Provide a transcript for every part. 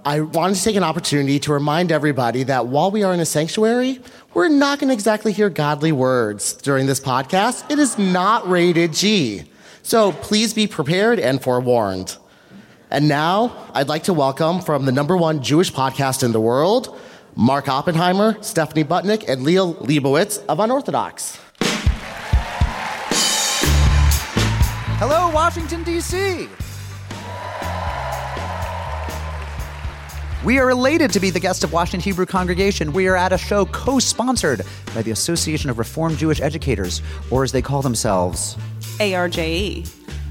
I wanted to take an opportunity to remind everybody that while we are in a sanctuary, we're not going to exactly hear godly words during this podcast. It is not rated G. So please be prepared and forewarned. And now, I'd like to welcome from the #1 Jewish podcast in the world, Mark Oppenheimer, Stephanie Butnick, and Leah Leibowitz of Unorthodox. Hello, Washington, D.C. We are elated to be the guest of Washington Hebrew Congregation. We are at a show co-sponsored by the Association of Reformed Jewish Educators, or as they call themselves, ARJE.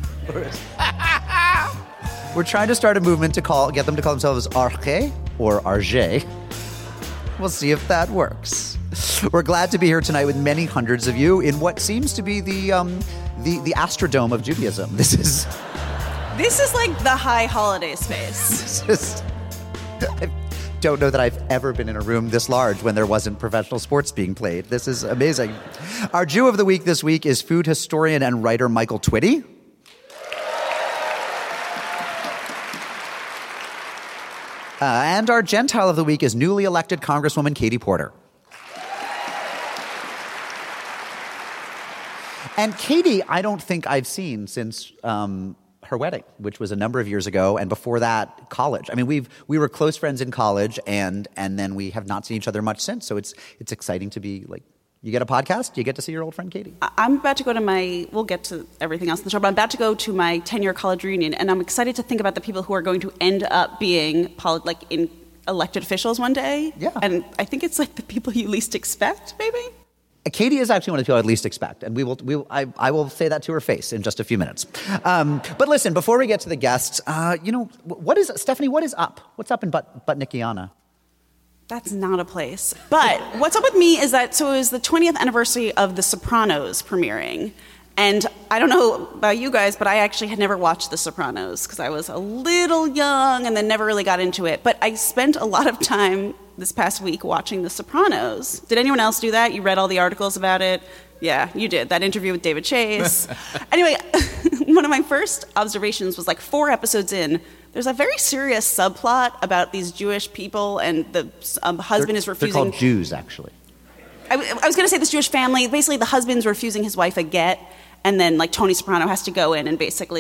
We're trying to start a movement to get them to call themselves Arche or Arge. We'll see if that works. We're glad to be here tonight with many hundreds of you in what seems to be the Astrodome of Judaism. This is like the high holiday space. I don't know that I've ever been in a room this large when there wasn't professional sports being played. This is amazing. Our Jew of the Week this week is food historian and writer Michael Twitty. And our Gentile of the Week is newly elected Congresswoman Katie Porter. And Katie, I don't think I've seen since her wedding, which was a number of years ago, and before that, college. I mean, we were close friends in college, and then we have not seen each other much since. So it's exciting to be like, you get a podcast, you get to see your old friend Katie. I'm about to go to we'll get to everything else in the show, but I'm about to go to my 10-year college reunion, and I'm excited to think about the people who are going to end up being in elected officials one day. Yeah. And I think it's like the people you least expect, maybe? Katie is actually one of the people I'd least expect, and I will say that to her face in just a few minutes. But listen, before we get to the guests, Stephanie, what is up? What's up in Butnickiana? That's not a place. But what's up with me is that, so it was the 20th anniversary of The Sopranos premiering. And I don't know about you guys, but I actually had never watched The Sopranos because I was a little young and then never really got into it. But I spent a lot of time this past week watching The Sopranos. Did anyone else do that? You read all the articles about it? Yeah, you did. That interview with David Chase. Anyway, one of my first observations was 4 episodes in, there's a very serious subplot about these Jewish people, and the husband is refusing... They're called Jews, actually. I was going to say this Jewish family. Basically, the husband's refusing his wife a get, and then Tony Soprano has to go in and basically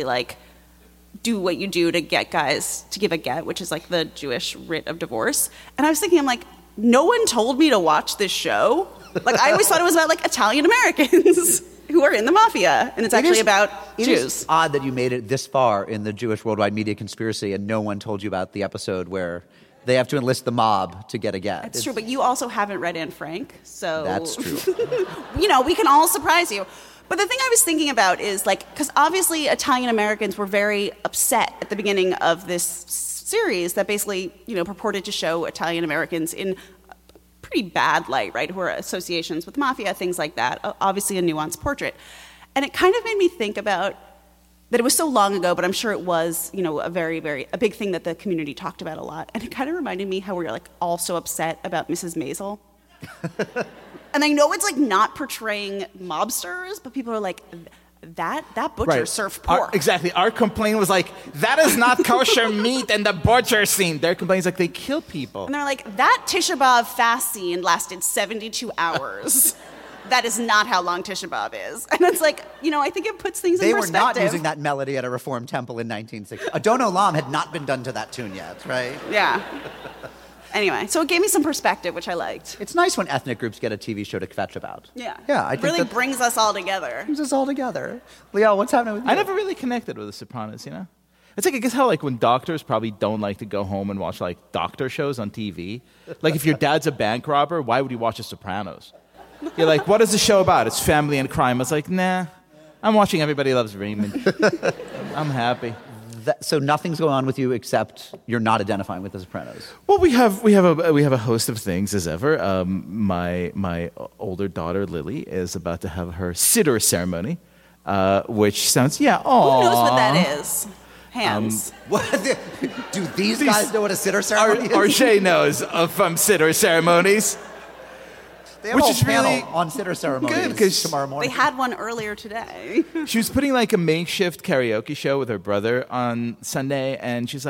do what you do to get guys to give a get, which is the Jewish writ of divorce. And I was thinking, no one told me to watch this show. I always thought it was about Italian Americans who are in the mafia, and it's actually about Jews. It is odd that you made it this far in the Jewish worldwide media conspiracy and no one told you about the episode where they have to enlist the mob to get a get. That's true, but you also haven't read Anne Frank, so... That's true. We can all surprise you. But the thing I was thinking about is, because obviously Italian Americans were very upset at the beginning of this series that basically, purported to show Italian Americans in pretty bad light, right, who are associations with mafia, things like that, obviously a nuanced portrait. And it kind of made me think about that it was so long ago, but I'm sure it was, a very, very, a big thing that the community talked about a lot. And it kind of reminded me how we were all so upset about Mrs. Maisel. And I know it's not portraying mobsters, but people are that butcher served pork. Exactly. Our complaint was that is not kosher meat in the butcher scene. Their complaint is they kill people. And they're that Tisha B'Av fast scene lasted 72 hours. That is not how long Tisha B'Av is. And it's I think it puts things in perspective. They were not using that melody at a Reform temple in 1960. Adon Olam had not been done to that tune yet, right? Yeah. Anyway, so it gave me some perspective, which I liked. It's nice when ethnic groups get a TV show to kvetch about. Yeah. Yeah, I think really brings us all together. Brings us all together. Leo, what's happening with you? I never really connected with The Sopranos, It's I guess how when doctors probably don't like to go home and watch doctor shows on TV. If your dad's a bank robber, why would you watch The Sopranos? You're what is the show about? It's family and crime. I was nah, I'm watching Everybody Loves Raymond. I'm happy. So nothing's going on with you except you're not identifying with The Sopranos. Well, we have a host of things as ever. My older daughter Lily is about to have her siddur ceremony, which sounds Who knows what that is? Hands. Do these guys know what a siddur ceremony is? Arjay knows from siddur ceremonies. They have a whole panel on siddur ceremonies tomorrow morning. They had one earlier today. She was putting a makeshift karaoke show with her brother on Sunday, and she's like,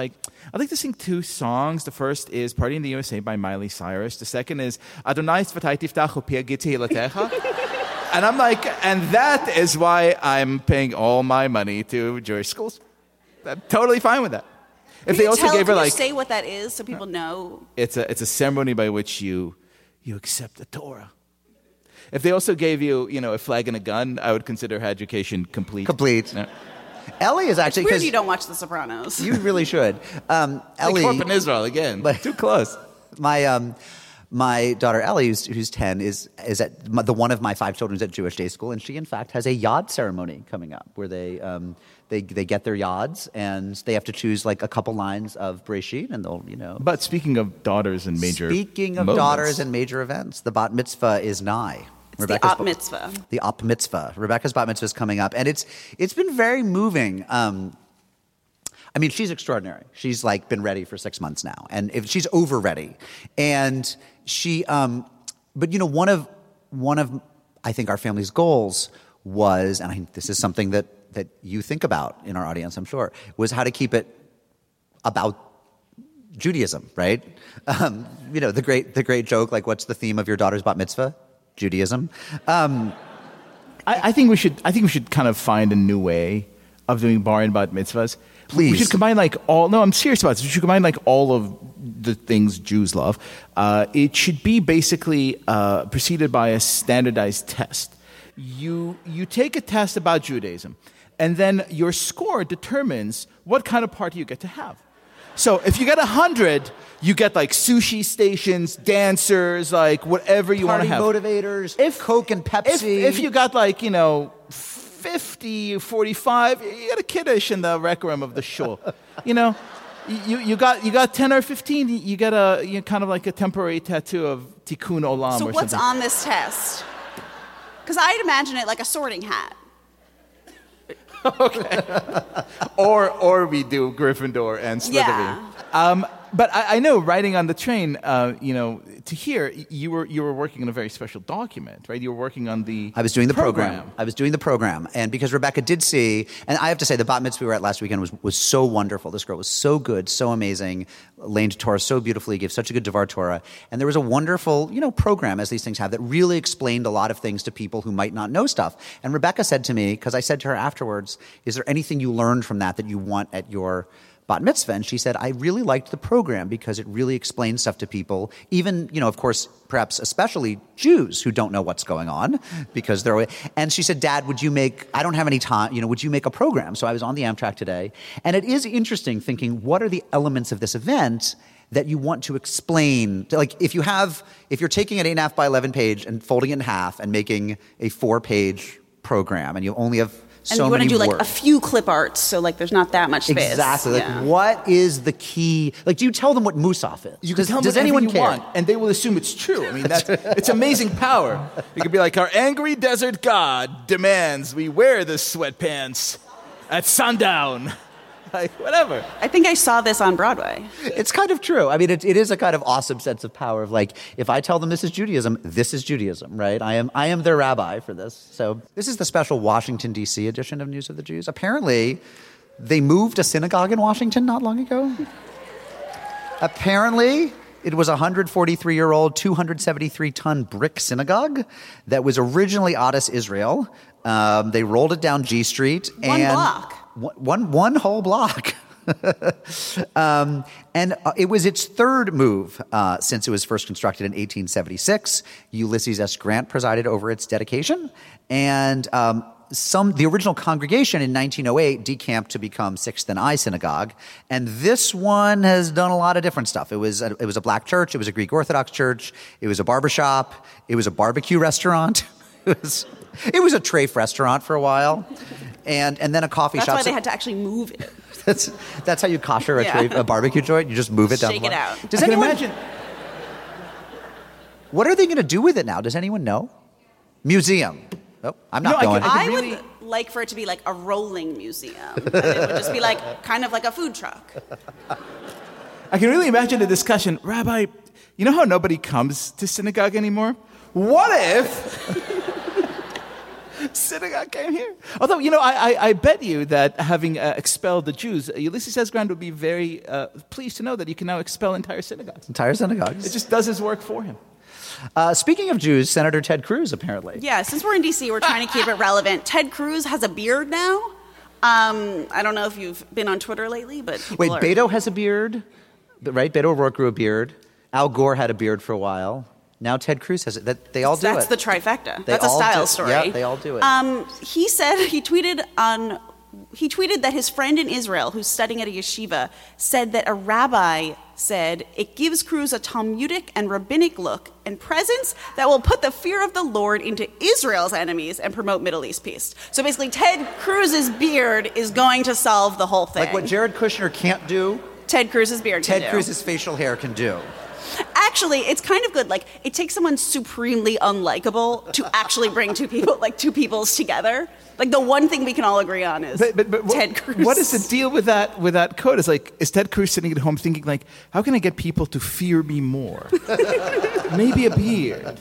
I'd like to sing 2 songs. The first is Party in the USA by Miley Cyrus. The second is Adonai Tzvatai Tiftach U'Pia Giti Elatecha. And I'm like, and that is why I'm paying all my money to Jewish schools. I'm totally fine with that. If they also gave her like, say what that is so people know. it's a ceremony by which you accept the Torah. If they also gave you, a flag and a gun, I would consider her education complete. Complete. Yeah. Ellie is actually... It's weird 'cause you don't watch The Sopranos. You really should. Ellie... Like Corp in Israel again. Too close. My daughter Ellie, who's 10, is at one of my 5 children's at Jewish day school, and she in fact has a yod ceremony coming up where they get their yods and they have to choose like a couple lines of Breshit, and they'll But speaking of daughters and major daughters and major events, the bat mitzvah is nigh. It's the op mitzvah. The op mitzvah. Rebecca's bat mitzvah is coming up, and it's been very moving. I mean, she's extraordinary. She's like been ready for 6 months now, and if she's over ready, and she. But one of I think our family's goals was, and this is something that you think about in our audience, I'm sure, was how to keep it about Judaism, right? The great joke, like, what's the theme of your daughter's bat mitzvah? Judaism. I think we should kind of find a new way of doing bar and bat mitzvahs. Please. We should combine I'm serious about this. We should combine like all of the things Jews love. It should be basically preceded by a standardized test. You take a test about Judaism, and then your score determines what kind of party you get to have. So if you get 100, you get like sushi stations, dancers, like whatever you want to have. Party motivators, Coke and Pepsi. If you got like, 50, 45, you get a kiddush in the rec room of the shul. You got 10 or 15, you get kind of like a temporary tattoo of Tikkun Olam So or what's something. on this test? Because I'd imagine it like a sorting hat. Okay. or we do Gryffindor and Slytherin. Yeah. But I know riding on the train, to here, you were working on a very special document, right? You were working on the I was doing the program. I was doing the program. And because Rebecca did see, and I have to say, the bat mitzvah we were at last weekend was so wonderful. This girl was so good, so amazing, learned Torah so beautifully, gave such a good Devar Torah. And there was a wonderful, program, as these things have, that really explained a lot of things to people who might not know stuff. And Rebecca said to me, because I said to her afterwards, is there anything you learned from that you want at your bat mitzvah? And she said, I really liked the program because it really explains stuff to people, even, of course, perhaps especially Jews who don't know what's going on because they're... And she said, Dad, I don't have any time, would you make a program? So I was on the Amtrak today. And it is interesting thinking, what are the elements of this event that you want to explain? Like, if you're taking an 8.5 by 11 page and folding it in half and making a 4-page program, and you only have And so you want to many do like words. a few clip arts, so like there's not that much space. Exactly. Like, Yeah. what is the key? Like, do you tell them what Musaf is? You can tell them does whatever anyone you care? want, and they will assume it's true. I mean, it's amazing power. You could be like, our angry desert god demands we wear the sweatpants at sundown. Like, whatever. I think I saw this on Broadway. It's kind of true. I mean, it is a kind of awesome sense of power of like, if I tell them this is Judaism, right? I am their rabbi for this. So this is the special Washington, D.C. edition of News of the Jews. Apparently, they moved a synagogue in Washington not long ago. Apparently, it was a 143-year-old, 273-ton brick synagogue that was originally Adas, Israel. They rolled it down G Street. One block. One whole block. And it was its third move since it was first constructed in 1876. Ulysses S. Grant presided over its dedication. And the original congregation in 1908 decamped to become Sixth and I Synagogue. And this one has done a lot of different stuff. It was a black church. It was a Greek Orthodox church. It was a barbershop. It was a barbecue restaurant. It was a treif restaurant for a while. And then a coffee shop. That's why they had to actually move it. That's how you kosher a barbecue joint? You just move it down Shake the it line? out. Does I can anyone imagine. What are they going to do with it now? Does anyone know? Museum. Oh, I'm not going. I really- would like for it to be like a rolling museum. And it would just be like kind of like a food truck. I can really imagine the discussion. Rabbi, you know how nobody comes to synagogue anymore? What if synagogue came here. Although, I bet you that having expelled the Jews, Ulysses S. Grant would be very pleased to know that you can now expel entire synagogues. Entire synagogues. It just does his work for him. Speaking of Jews, Senator Ted Cruz, apparently. Yeah, since we're in D.C., we're trying to keep it relevant. Ted Cruz has a beard now. I don't know if you've been on Twitter lately, but Beto has a beard, right? Beto O'Rourke grew a beard. Al Gore had a beard for a while. Now Ted Cruz has it. They all do That's it. the trifecta. They That's a all style story. Yeah, they all do it. He tweeted that his friend in Israel, who's studying at a yeshiva, said that a rabbi said it gives Cruz a Talmudic and rabbinic look and presence that will put the fear of the Lord into Israel's enemies and promote Middle East peace. So basically, Ted Cruz's beard is going to solve the whole thing. Like what Jared Kushner can't do, Ted Cruz's beard can do. Ted Cruz's facial hair can do. Actually, it's kind of good. Like, it takes someone supremely unlikable to actually bring two peoples together. Like, the one thing we can all agree on is Ted Cruz. What is the deal with that quote? Is Ted Cruz sitting at home thinking, like, how can I get people to fear me more? Maybe a beard.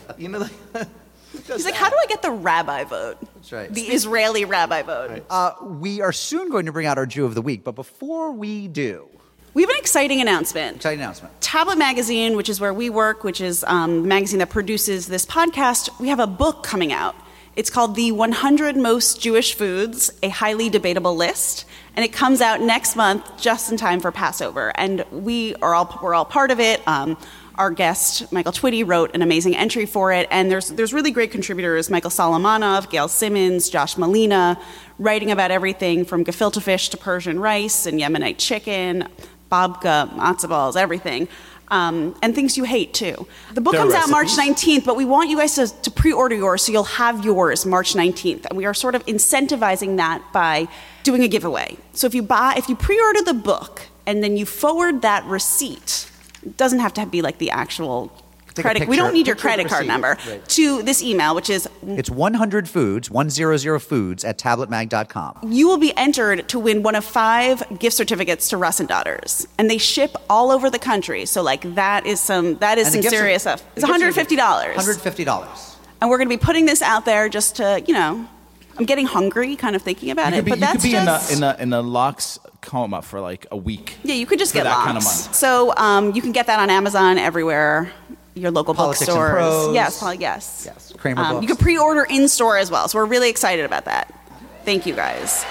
He's like, how do I get the rabbi vote? That's right. The Israeli rabbi vote. Right. We are soon going to bring out our Jew of the Week, but before we do... We have an exciting announcement. Tablet Magazine, which is where we work, which is the magazine that produces this podcast, we have a book coming out. It's called The 100 Most Jewish Foods, a highly debatable list. And it comes out next month, just in time for Passover. And we're all part of it. Our guest, Michael Twitty, wrote an amazing entry for it. And there's really great contributors, Michael Solomonov, Gail Simmons, Josh Molina, writing about everything from gefilte fish to Persian rice and Yemenite chicken, babka, matzo balls, everything. And things you hate, too. The book comes out March 19th, but we want you guys to pre-order yours so you'll have yours March 19th. And we are sort of incentivizing that by doing a giveaway. So if you pre-order the book and then you forward that receipt, it doesn't have to be like the actual credit. We don't need your credit card number to this email, which is... It's 100 foods, 100 foods at tabletmag.com. You will be entered to win one of 5 gift certificates to Russ and Daughters. And they ship all over the country. So that is some serious stuff. It's $150. $150. And we're going to be putting this out there just to, I'm getting hungry kind of thinking about it. But that's just... in a Lox coma for like a week. Yeah, you could just get that Lox. Kind of money. So you can get that on Amazon everywhere. Your local Politics bookstores. And Prose. Yes. Yes. Kramer books. You can pre-order in store as well. So we're really excited about that. Thank you, guys.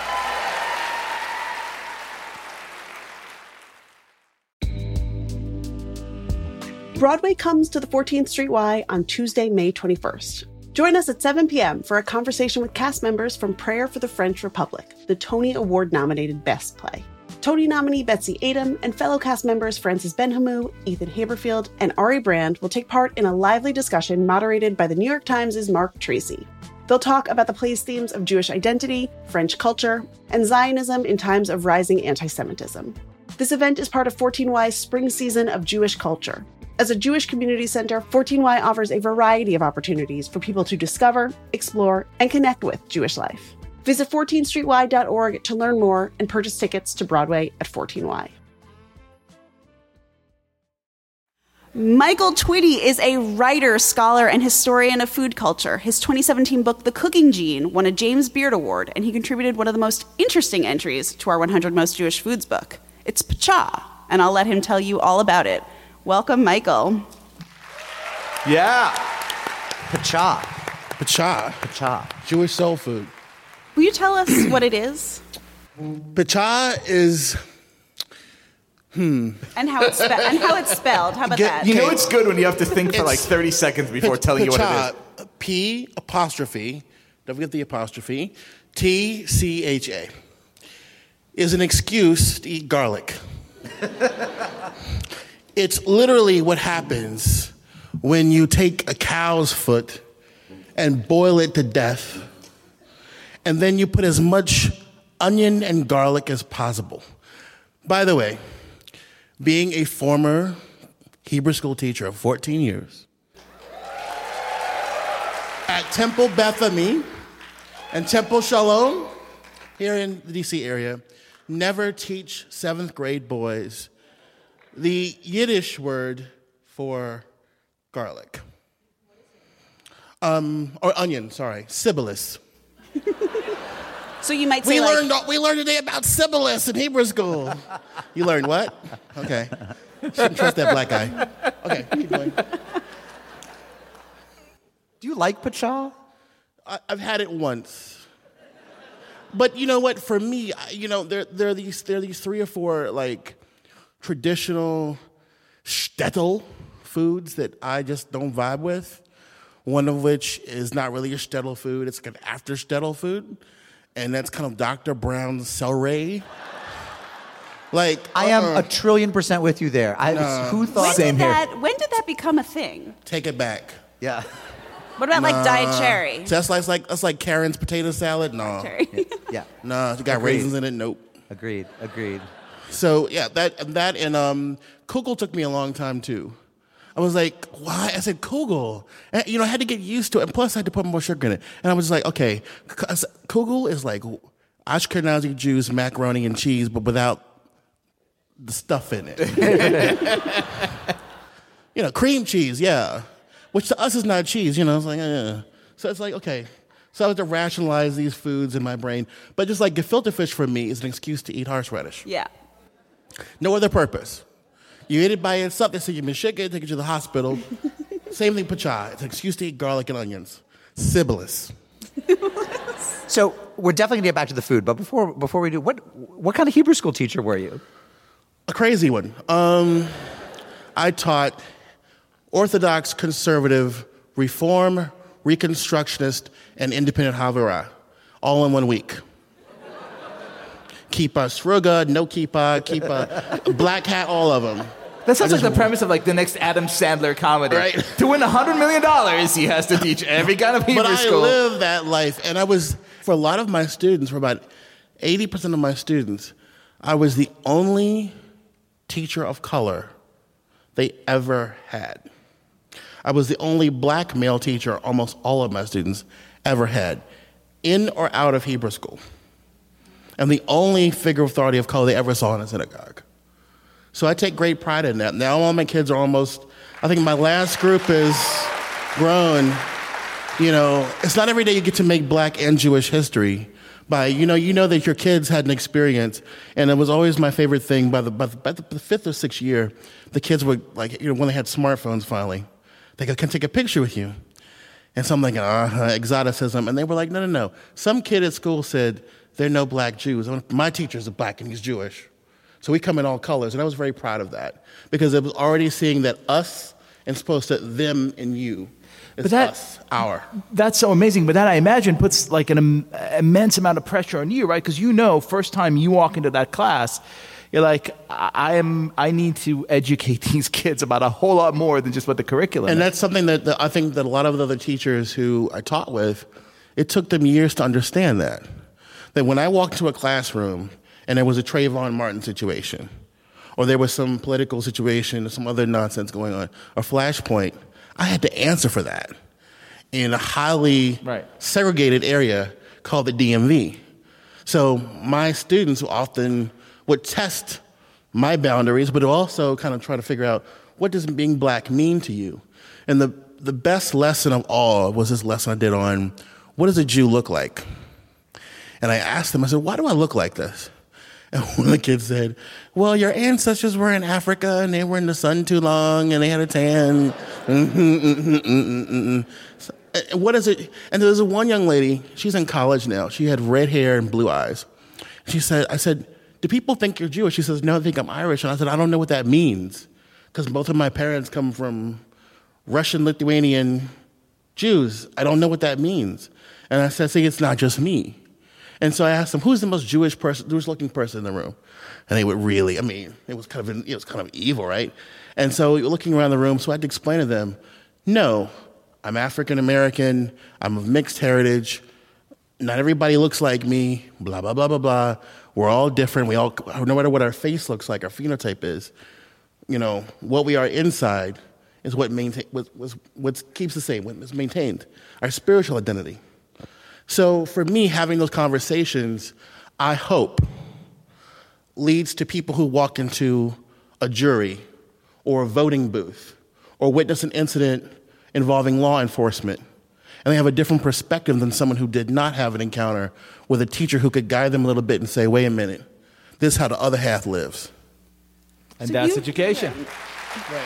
Broadway comes to the 14th Street Y on Tuesday, May 21st. Join us at 7 p.m. for a conversation with cast members from Prayer for the French Republic, the Tony Award-nominated Best Play. Tony nominee Betsy Adom and fellow cast members Frances Benhamou, Ethan Haberfield, and Ari Brand will take part in a lively discussion moderated by the New York Times' Mark Tracy. They'll talk about the play's themes of Jewish identity, French culture, and Zionism in times of rising anti-Semitism. This event is part of 14Y's spring season of Jewish culture. As a Jewish community center, 14Y offers a variety of opportunities for people to discover, explore, and connect with Jewish life. Visit 14streety.org to learn more and purchase tickets to Broadway at 14Y. Michael Twitty is a writer, scholar, and historian of food culture. His 2017 book, The Cooking Gene, won a James Beard Award, and he contributed one of the most interesting entries to our 100 Most Jewish Foods book. It's Pacha, and I'll let him tell you all about it. Welcome, Michael. Yeah. Pacha. Pacha. Jewish soul food. Will you tell us what it is? Pacha is... And how it's spelled. How about that? You know it's good when you have to think for like 30 seconds before telling you what it is. P apostrophe, don't forget the apostrophe, TCHA, is an excuse to eat garlic. It's literally what happens when you take a cow's foot and boil it to death, and then you put as much onion and garlic as possible. By the way, being a former Hebrew school teacher of 14 years, at Temple Beth Ami and Temple Shalom, here in the DC area, never teach 7th grade boys the Yiddish word for garlic. Or onion, sorry, Sibboleth. So you might say We learned today about Sibyllis in Hebrew school. You learned what? Okay. Shouldn't trust that black guy. Okay, keep going. Do you like pacha? I've had it once. But you know what? For me, there are these 3 or 4 like traditional shtetl foods that I just don't vibe with. One of which is not really a shtetl food; it's like an after shtetl food, and that's kind of Dr. Brown's celery. Like I am 1,000,000,000% with you there. Who thought? when did that become a thing? Take it back. Yeah. What about like Diet Cherry? So that's like Karen's potato salad. No, Cherry. Yeah. no, you got raisins in it. Nope. Agreed. So yeah, that and kugel took me a long time too. I was like, why? I said kugel. And, I had to get used to it. And plus, I had to put more sugar in it. And I was like, okay, kugel is like Ashkenazi Jews macaroni and cheese, but without the stuff in it. Cream cheese, yeah. Which to us is not cheese, It's like, So it's like, okay. So I had to rationalize these foods in my brain. But just like gefilte fish for me is an excuse to eat horseradish. Yeah. No other purpose. You eat it by itself, they say you've been sick, they take you to the hospital. Same thing, pacha. It's an excuse to eat garlic and onions. Sibyllis. So we're definitely going to get back to the food, but before we do, what kind of Hebrew school teacher were you? A crazy one. I taught Orthodox, Conservative, Reform, Reconstructionist, and Independent Havurah, all in 1 week. Kippah, Sruga, no kippah, black hat, all of them. That sounds like the premise of like the next Adam Sandler comedy. Right. To win $100 million, he has to teach every kind of Hebrew school. But I lived that life, and for a lot of my students, for about 80% of my students, I was the only teacher of color they ever had. I was the only black male teacher almost all of my students ever had, in or out of Hebrew school. And the only figure of authority of color they ever saw in a synagogue. So I take great pride in that. Now all my kids are I think my last group is grown. It's not every day you get to make black and Jewish history. You know that your kids had an experience, and it was always my favorite thing. By the 5th or 6th year, the kids were like, when they had smartphones finally, they can take a picture with you. And so I'm like, exoticism. And they were like, no. Some kid at school said, there are no black Jews. My teacher's black and he's Jewish. So we come in all colors. And I was very proud of that because it was already seeing that us and supposed to them and you. It's us, our. That's so amazing. But that, I imagine, puts like an immense amount of pressure on you, right? Because first time you walk into that class, you're like, I need to educate these kids about a whole lot more than just what the curriculum is. And that's something that I think that a lot of the other teachers who I taught with, it took them years to understand that. That when I walked into a classroom and there was a Trayvon Martin situation, or there was some political situation or some other nonsense going on, or Flashpoint, I had to answer for that in a highly segregated area called the DMV. So my students often would test my boundaries, but also kind of try to figure out, what does being black mean to you? And the best lesson of all was this lesson I did on, what does a Jew look like? And I asked them, I said, why do I look like this? And one of the kids said, well, your ancestors were in Africa and they were in the sun too long and they had a tan. What is it? And there was one young lady, she's in college now. She had red hair and blue eyes. I said, do people think you're Jewish? She says, no, they think I'm Irish. And I said, I don't know what that means. Because both of my parents come from Russian, Lithuanian Jews. I don't know what that means. And I said, see, it's not just me. And so I asked them, who's the most Jewish-looking person in the room? And they would really, it was kind of evil, right? And so looking around the room, so I had to explain to them, no, I'm African-American, I'm of mixed heritage, not everybody looks like me, blah, blah, blah, blah, blah. We're all different. No matter what our face looks like, our phenotype is, what we are inside is what keeps the same, what is maintained, our spiritual identity. So for me, having those conversations, I hope, leads to people who walk into a jury or a voting booth or witness an incident involving law enforcement And they have a different perspective than someone who did not have an encounter with a teacher who could guide them a little bit and say, wait a minute, this is how the other half lives. And that's education. Right.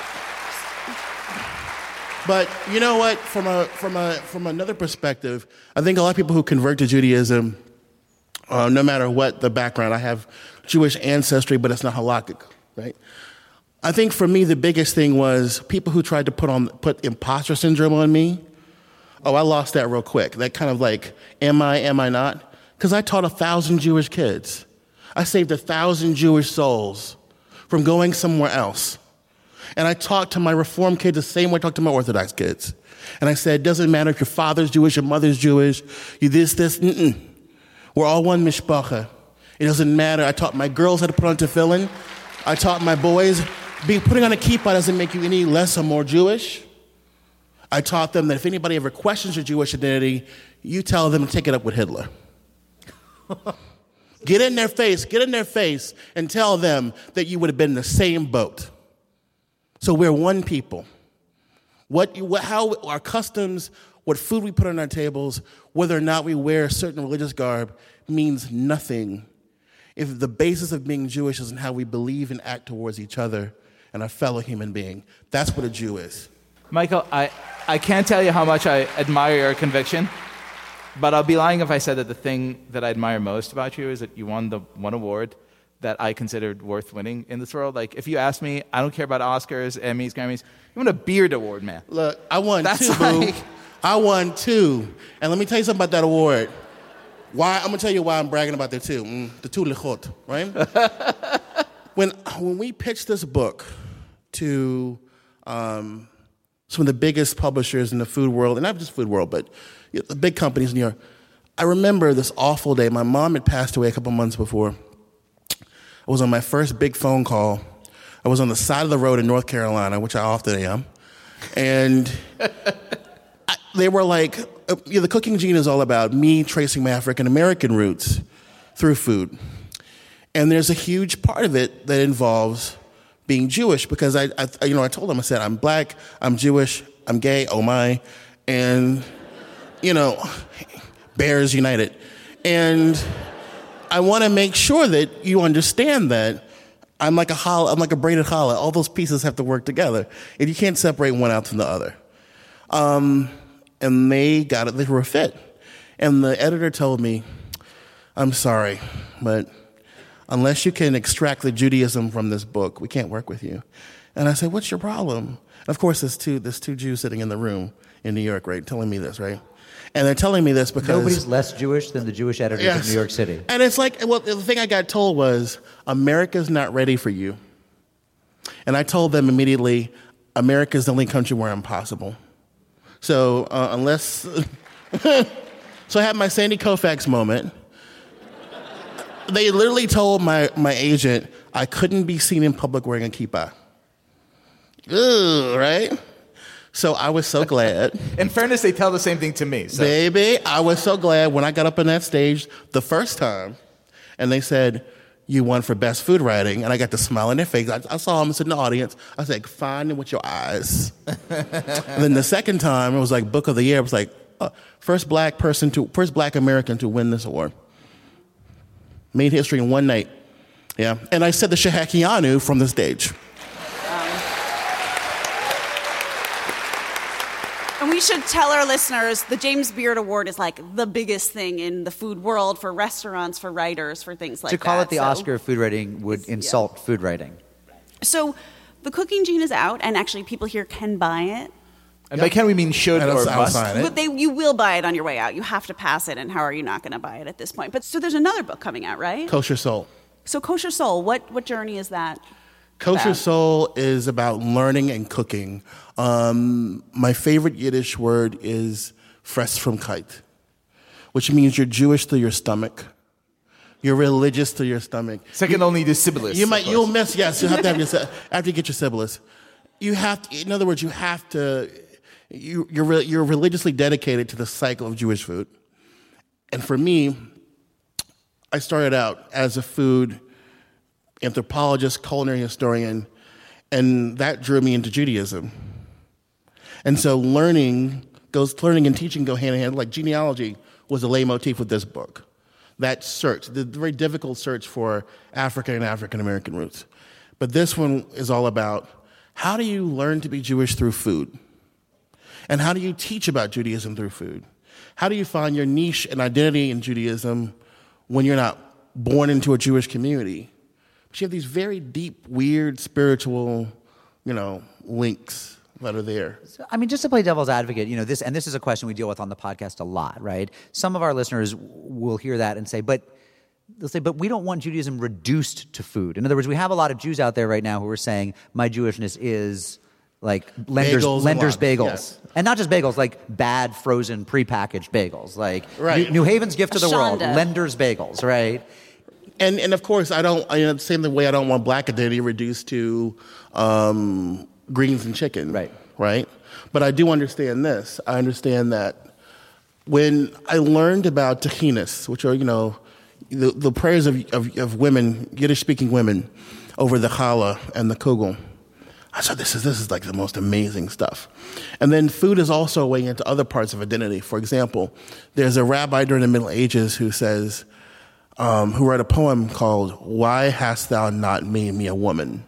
But you know what? From another perspective, I think a lot of people who convert to Judaism, no matter what the background, I have Jewish ancestry, but it's not halakhic, right? I think for me, the biggest thing was people who tried to put imposter syndrome on me. Oh, I lost that real quick. That kind of like, am I not? Because I taught 1,000 Jewish kids. I saved 1,000 Jewish souls from going somewhere else. And I talked to my Reform kids the same way I talked to my Orthodox kids. And I said, it doesn't matter if your father's Jewish, your mother's Jewish, you this. We're all one mishpacha. It doesn't matter. I taught my girls how to put on tefillin. I taught my boys, putting on a kippah doesn't make you any less or more Jewish. I taught them that if anybody ever questions your Jewish identity, you tell them to take it up with Hitler. Get in their face and tell them that you would have been in the same boat. So we're one people. How our customs, what food we put on our tables, whether or not we wear certain religious garb means nothing if the basis of being Jewish isn't how we believe and act towards each other and our fellow human being. That's what a Jew is. Michael, I can't tell you how much I admire your conviction, but I'll be lying if I said that the thing that I admire most about you is that you won the one award that I considered worth winning in this world. Like, if you ask me, I don't care about Oscars, Emmys, Grammys. You won a Beard Award, man. Look, I won That's two, boo. like... I won 2. And let me tell you something about that award. I'm going to tell you why I'm bragging about the 2. The 2 lichot, right? When we pitched this book to some of the biggest publishers in the food world, and not just food world, but the big companies in New York, I remember this awful day. My mom had passed away a couple months before. I was on my first big phone call. I was on the side of the road in North Carolina, which I often am. And they were like, the Cooking Gene is all about me tracing my African-American roots through food. And there's a huge part of it that involves being Jewish, because I told them, I said, I'm black, I'm Jewish, I'm gay, oh my, and, Bears United. And I want to make sure that you understand that I'm like a braided challah. All those pieces have to work together, and you can't separate one out from the other. And they got it; they were a fit. And the editor told me, "I'm sorry, but unless you can extract the Judaism from this book, we can't work with you." And I said, "What's your problem?" And of course, there's two Jews sitting in the room in New York, right, telling me this, right? And they're telling me this because nobody's less Jewish than the Jewish editors of New York City. And it's like, well, the thing I got told was, America's not ready for you. And I told them immediately, America's the only country where I'm possible. So so I had my Sandy Koufax moment. They literally told my agent I couldn't be seen in public wearing a kippah. Ugh, right? So I was so glad. In fairness, they tell the same thing to me. So. Baby, I was so glad when I got up on that stage the first time, and they said, you won for best food writing, and I got to smile in their face. I saw them in the audience. I was like, find them with your eyes. And then the second time, it was like Book of the Year. It was like, first black American to win this award. Made history in one night. Yeah. And I said the Shehakianu from the stage. And we should tell our listeners, the James Beard Award is like the biggest thing in the food world for restaurants, for writers, for things like that. To call it the Oscar of food writing would insult food writing. So the Cooking Gene is out, and actually people here can buy it. And by can we mean should or must? But you will buy it on your way out. You have to pass it, and how are you not going to buy it at this point? But so there's another book coming out, right? Kosher Soul. So Kosher Soul, what journey is that? Kosher Soul is about learning and cooking. My favorite Yiddish word is fressfromkeit, which means you're Jewish through your stomach. You're religious through your stomach. Second only to Sibboleth. You'll miss, yes, you'll have to have your, after you get your Sibboleth. You have to, in other words, you have to, you're religiously dedicated to the cycle of Jewish food. And for me, I started out as a food anthropologist, culinary historian, and that drew me into Judaism. And so learning learning and teaching go hand in hand. Like genealogy was a leitmotif with this book. That search, the very difficult search for African and African American roots. But this one is all about how do you learn to be Jewish through food? And how do you teach about Judaism through food? How do you find your niche and identity in Judaism when you're not born into a Jewish community? But you have these very deep, weird, spiritual, links that are there. I mean, just to play devil's advocate, this is a question we deal with on the podcast a lot, right? Some of our listeners will hear that and they'll say, but we don't want Judaism reduced to food. In other words, we have a lot of Jews out there right now who are saying, my Jewishness is like Lender's bagels. Yes. And not just bagels, like bad, frozen, prepackaged bagels. Like right. New Haven's gift to the world, Shonda. Lender's bagels, right? And of course, same way I don't want black identity reduced to greens and chicken. Right? But I do understand this. I understand that when I learned about tahinas, which are, the prayers of women, Yiddish-speaking women, over the challah and the kugel, I said, this is like the most amazing stuff. And then food is also a way into other parts of identity. For example, there's a rabbi during the Middle Ages who says, who wrote a poem called, "Why Hast Thou Not Made Me a Woman?"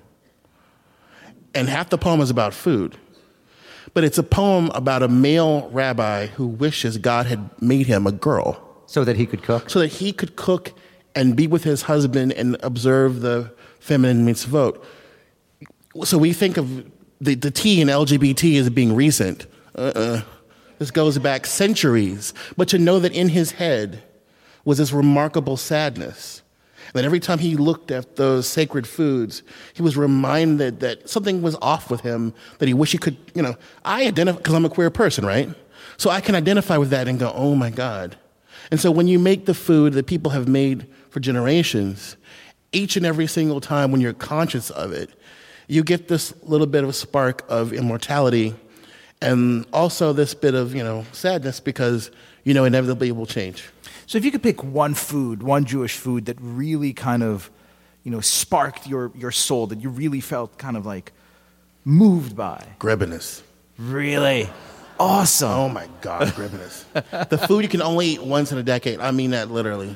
And half the poem is about food. But it's a poem about a male rabbi who wishes God had made him a girl. So that he could cook? So that he could cook and be with his husband and observe the feminine mitzvot. So we think of the T in LGBT as being recent. This goes back centuries. But to know that in his head was this remarkable sadness. That every time he looked at those sacred foods, he was reminded that something was off with him, that he wished he could, I identify, because I'm a queer person, right? So I can identify with that and go, oh my God. And so when you make the food that people have made for generations, each and every single time when you're conscious of it, you get this little bit of a spark of immortality and also this bit of, sadness because, inevitably it will change. So if you could pick one Jewish food that really kind of, sparked your soul, that you really felt kind of like moved by. Gribbinus. Really? Awesome. Oh my God, gribbinus. The food you can only eat once in a decade. I mean that literally.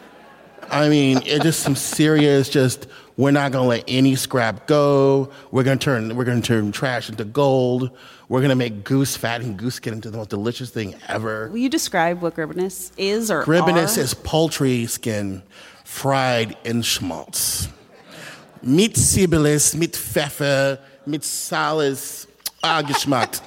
It's just some serious, we're not gonna let any scrap go. We're gonna turn trash into gold. We're gonna make goose fat and goose skin into the most delicious thing ever. Will you describe what gribbinus is or Gribbinus are? is poultry skin fried in schmaltz. Mit Sibilis, mit Pfeffer, mit Salz, geschmackt.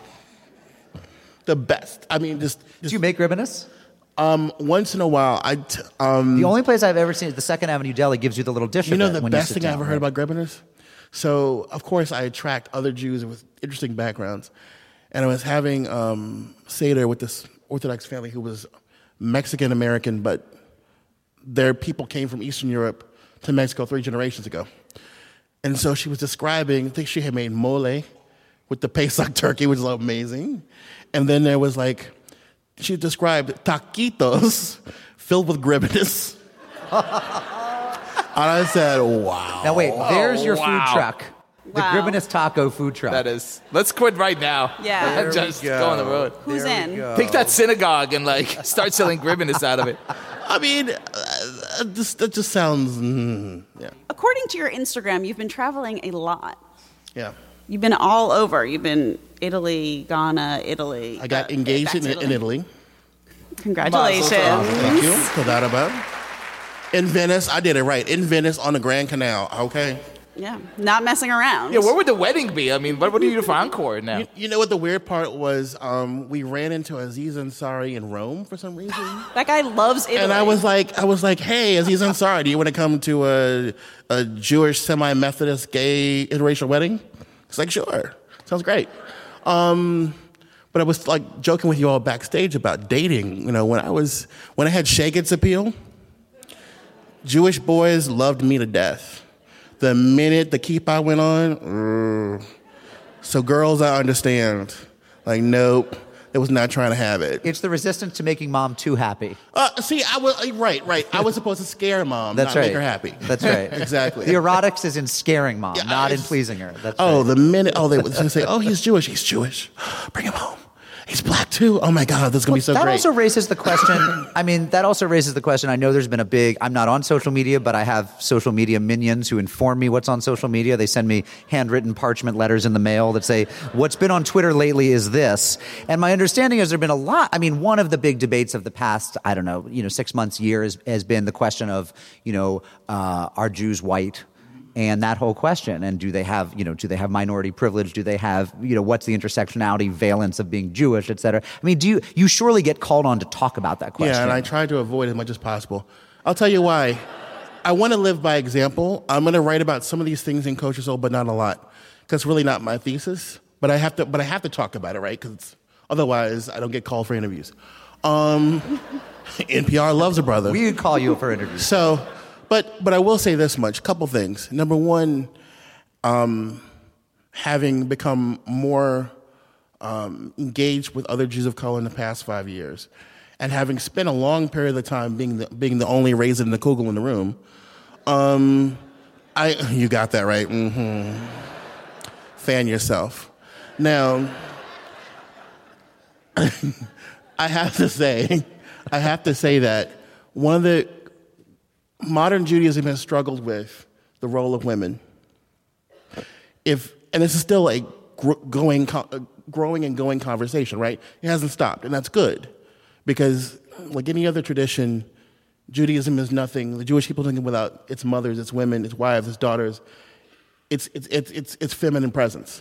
The best. Do you make gribbinus? Once in a while, The only place I've ever seen is the Second Avenue Deli gives you the little dish. the best thing I ever heard about gribbinus? So, of course, I attract other Jews with interesting backgrounds. And I was having Seder with this Orthodox family who was Mexican-American, but their people came from Eastern Europe to Mexico 3 generations ago. And so she was describing, I think she had made mole with the Pesach turkey, which is amazing. And then there was she described taquitos filled with gribbinus. And I said, wow. Now wait, there's your food truck. The Wow. Gribbinus Taco food truck. That is. Let's quit right now. Yeah. And just go on the road. Who's in? Take that synagogue and start selling gribbinus out of it. That just sounds, yeah. According to your Instagram, you've been traveling a lot. Yeah. You've been all over. You've been Italy, Ghana, Italy. I got engaged in Italy. Congratulations. Thank you. Todarabah. In Venice, I did it right. In Venice on the Grand Canal, okay? Yeah, not messing around. Yeah, where would the wedding be? What do you do for encore now? You know what the weird part was? We ran into Aziz Ansari in Rome for some reason. That guy loves Italy. And I was like, hey, Aziz Ansari, do you want to come to a Jewish semi-Methodist gay interracial wedding? It's like, sure. Sounds great. But I was joking with you all backstage about dating. When I had Shagets appeal, Jewish boys loved me to death. The minute the kippah went on, so girls, I understand. Nope, it was not trying to have it. It's the resistance to making mom too happy. See, I was right. I was supposed to scare mom, That's not right. make her happy. That's right. Exactly. The erotics is in scaring mom, Yeah, not in it's- pleasing her. That's Oh, right. the minute, they would say, oh, he's Jewish. He's Jewish. Bring him home. he's black too. Oh my God, this is gonna be so that great. also raises the question. I know there's been I'm not on social media, but I have social media minions who inform me what's on social media. They send me handwritten parchment letters in the mail that say, what's been on Twitter lately is this. And my understanding is there've been a lot. I mean, one of the big debates of the past, 6 months, year has been the question of, are Jews white? And that whole question, and do they have minority privilege? Do they have, what's the intersectionality valence of being Jewish, et cetera? I mean, you surely get called on to talk about that question? Yeah, and I try to avoid it as much as possible. I'll tell you why. I want to live by example. I'm going to write about some of these things in Kosher Soul, but not a lot, because it's really not my thesis. But I have to talk about it, right? Because otherwise, I don't get called for interviews. NPR loves a brother. We could call you for interviews. So. But I will say this much, a couple things. Number one, having become more engaged with other Jews of color in the past 5 years, and having spent a long period of time being the only raisin in the kugel in the room, you got that right. Mm-hmm. Fan yourself. Now, I have to say that one of the modern Judaism has struggled with the role of women. And this is still a growing and going conversation, right? It hasn't stopped, and that's good, because like any other tradition, Judaism is nothing. The Jewish people think without its mothers, its women, its wives, its daughters. It's feminine presence.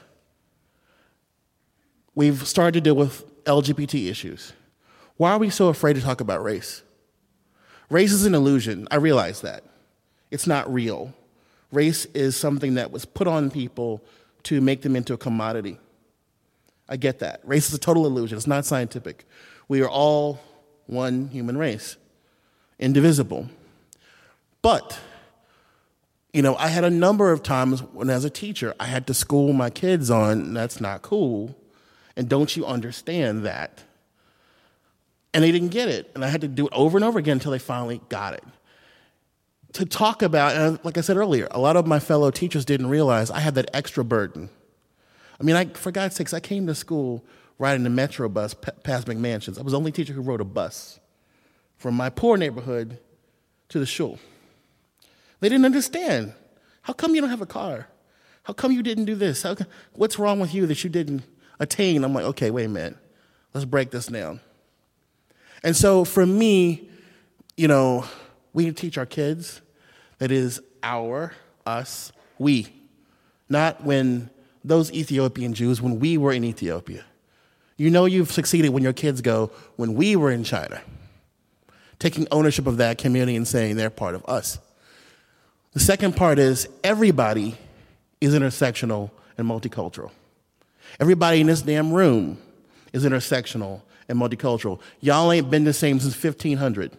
We've started to deal with LGBT issues. Why are we so afraid to talk about race? Race is an illusion. I realize that. It's not real. Race is something that was put on people to make them into a commodity. I get that. Race is a total illusion. It's not scientific. We are all one human race, indivisible. But, I had a number of times when, as a teacher, I had to school my kids on, that's not cool, and don't you understand that? And they didn't get it. And I had to do it over and over again until they finally got it. To talk about, and like I said earlier, a lot of my fellow teachers didn't realize I had that extra burden. I mean, for God's sakes, I came to school riding the Metro bus past McMansions. I was the only teacher who rode a bus from my poor neighborhood to the shul. They didn't understand. How come you don't have a car? How come you didn't do this? What's wrong with you that you didn't attain? I'm like, okay, wait a minute. Let's break this down. And so for me, we teach our kids that is us, we. Not when those Ethiopian Jews, when we were in Ethiopia. You've succeeded when your kids go, when we were in China. Taking ownership of that community and saying they're part of us. The second part is everybody is intersectional and multicultural. Everybody in this damn room is intersectional and multicultural. Y'all ain't been the same since 1500.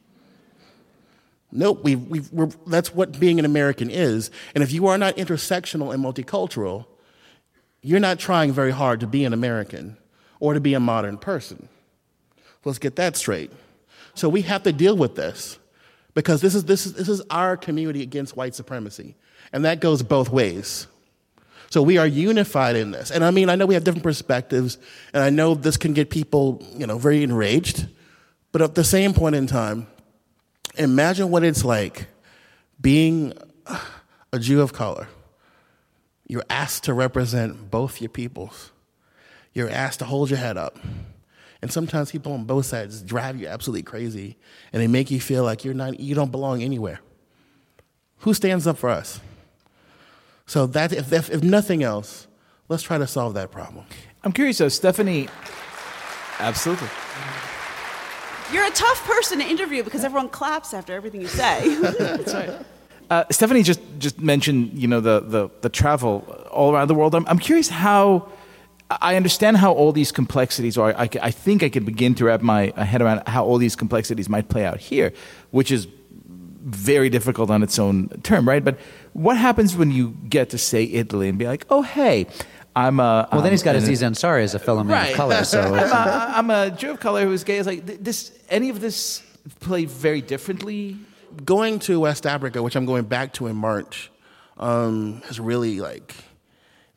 Nope, that's what being an American is. And if you are not intersectional and multicultural, you're not trying very hard to be an American or to be a modern person. Let's get that straight. So we have to deal with this, because this is our community against white supremacy, and that goes both ways. So we are unified in this. And I know we have different perspectives, and I know this can get people, very enraged. But at the same point in time, imagine what it's like being a Jew of color. You're asked to represent both your peoples. You're asked to hold your head up. And sometimes people on both sides drive you absolutely crazy, and they make you feel like you don't belong anywhere. Who stands up for us? So that, if nothing else, let's try to solve that problem. I'm curious though, Stephanie. Absolutely. You're a tough person to interview because everyone claps after everything you say. That's right. Stephanie just mentioned, the travel all around the world. I'm curious how. I understand how all these complexities, or I think I could begin to wrap my head around how all these complexities might play out here, which is very difficult on its own term, right? But what happens when you get to, say, Italy and be like, oh, hey, I'm a... Well, then he's got Aziz Ansari as a fellow man of color, so... I'm a Jew of color who's gay. It's like, any of this play very differently? Going to West Africa, which I'm going back to in March, has really,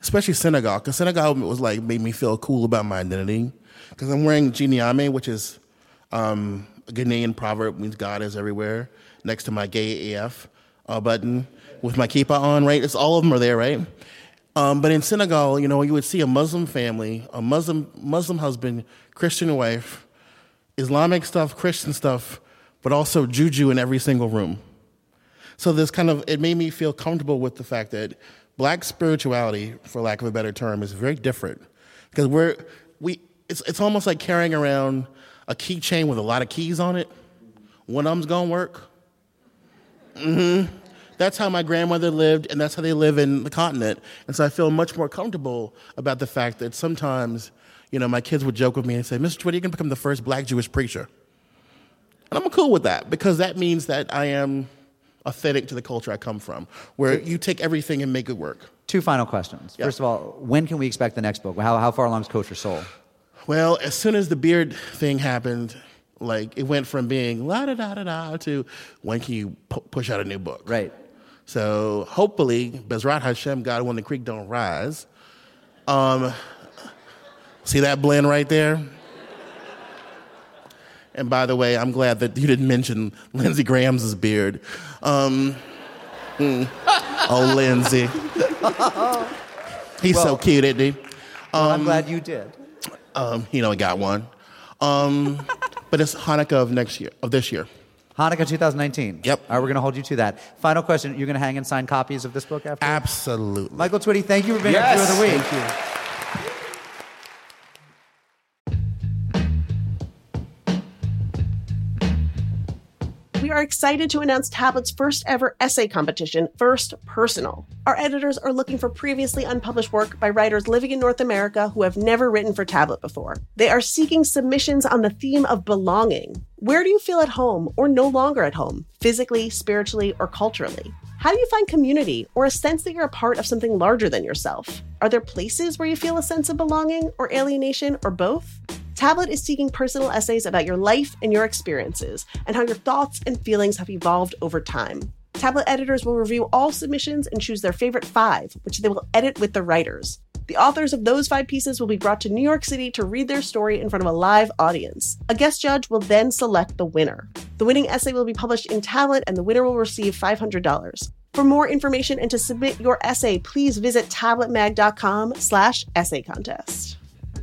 especially synagogue, because synagogue was like made me feel cool about my identity. Because I'm wearing Jinyame, which is a Ghanaian proverb, means God is everywhere, next to my gay AF button with my kippah on, right? It's all of them are there, right? But in synagogue, you would see a Muslim family, a Muslim husband, Christian wife, Islamic stuff, Christian stuff, but also juju in every single room. So it made me feel comfortable with the fact that black spirituality, for lack of a better term, is very different. Because it's almost like carrying around a keychain with a lot of keys on it. One of them's gonna work. That's how my grandmother lived, and that's how they live in the continent. And so I feel much more comfortable about the fact that sometimes, my kids would joke with me and say, Mr. Twitter, you can become the first black Jewish preacher. And I'm cool with that, because that means that I am authentic to the culture I come from, where you take everything and make it work. 2 final questions. Yeah. First of all, when can we expect the next book? How far along is Kosher Soul? Well, as soon as the beard thing happened, it went from being la-da-da-da-da to when can you push out a new book? Right. So hopefully, Bezrat Hashem, God, when the creek don't rise. See that blend right there? And by the way, I'm glad that you didn't mention Lindsey Graham's beard. Oh, Lindsey. He's so cute, isn't he? I'm glad you did. He got one. But it's Hanukkah of this year. Hanukkah 2019. Yep. All right, we're going to hold you to that. Final question. You're going to hang and sign copies of this book after? Absolutely. Michael Twitty, thank you for being our Jew of the Week. Thank you. We are excited to announce Tablet's first ever essay competition, First Personal. Our editors are looking for previously unpublished work by writers living in North America who have never written for Tablet before. They are seeking submissions on the theme of belonging. Where do you feel at home or no longer at home, physically, spiritually, or culturally? How do you find community or a sense that you're a part of something larger than yourself? Are there places where you feel a sense of belonging or alienation or both? Tablet is seeking personal essays about your life and your experiences and how your thoughts and feelings have evolved over time. Tablet editors will review all submissions and choose their favorite 5, which they will edit with the writers. The authors of those 5 pieces will be brought to New York City to read their story in front of a live audience. A guest judge will then select the winner. The winning essay will be published in Tablet, and the winner will receive $500. For more information and to submit your essay, please visit tabletmag.com/essay contest.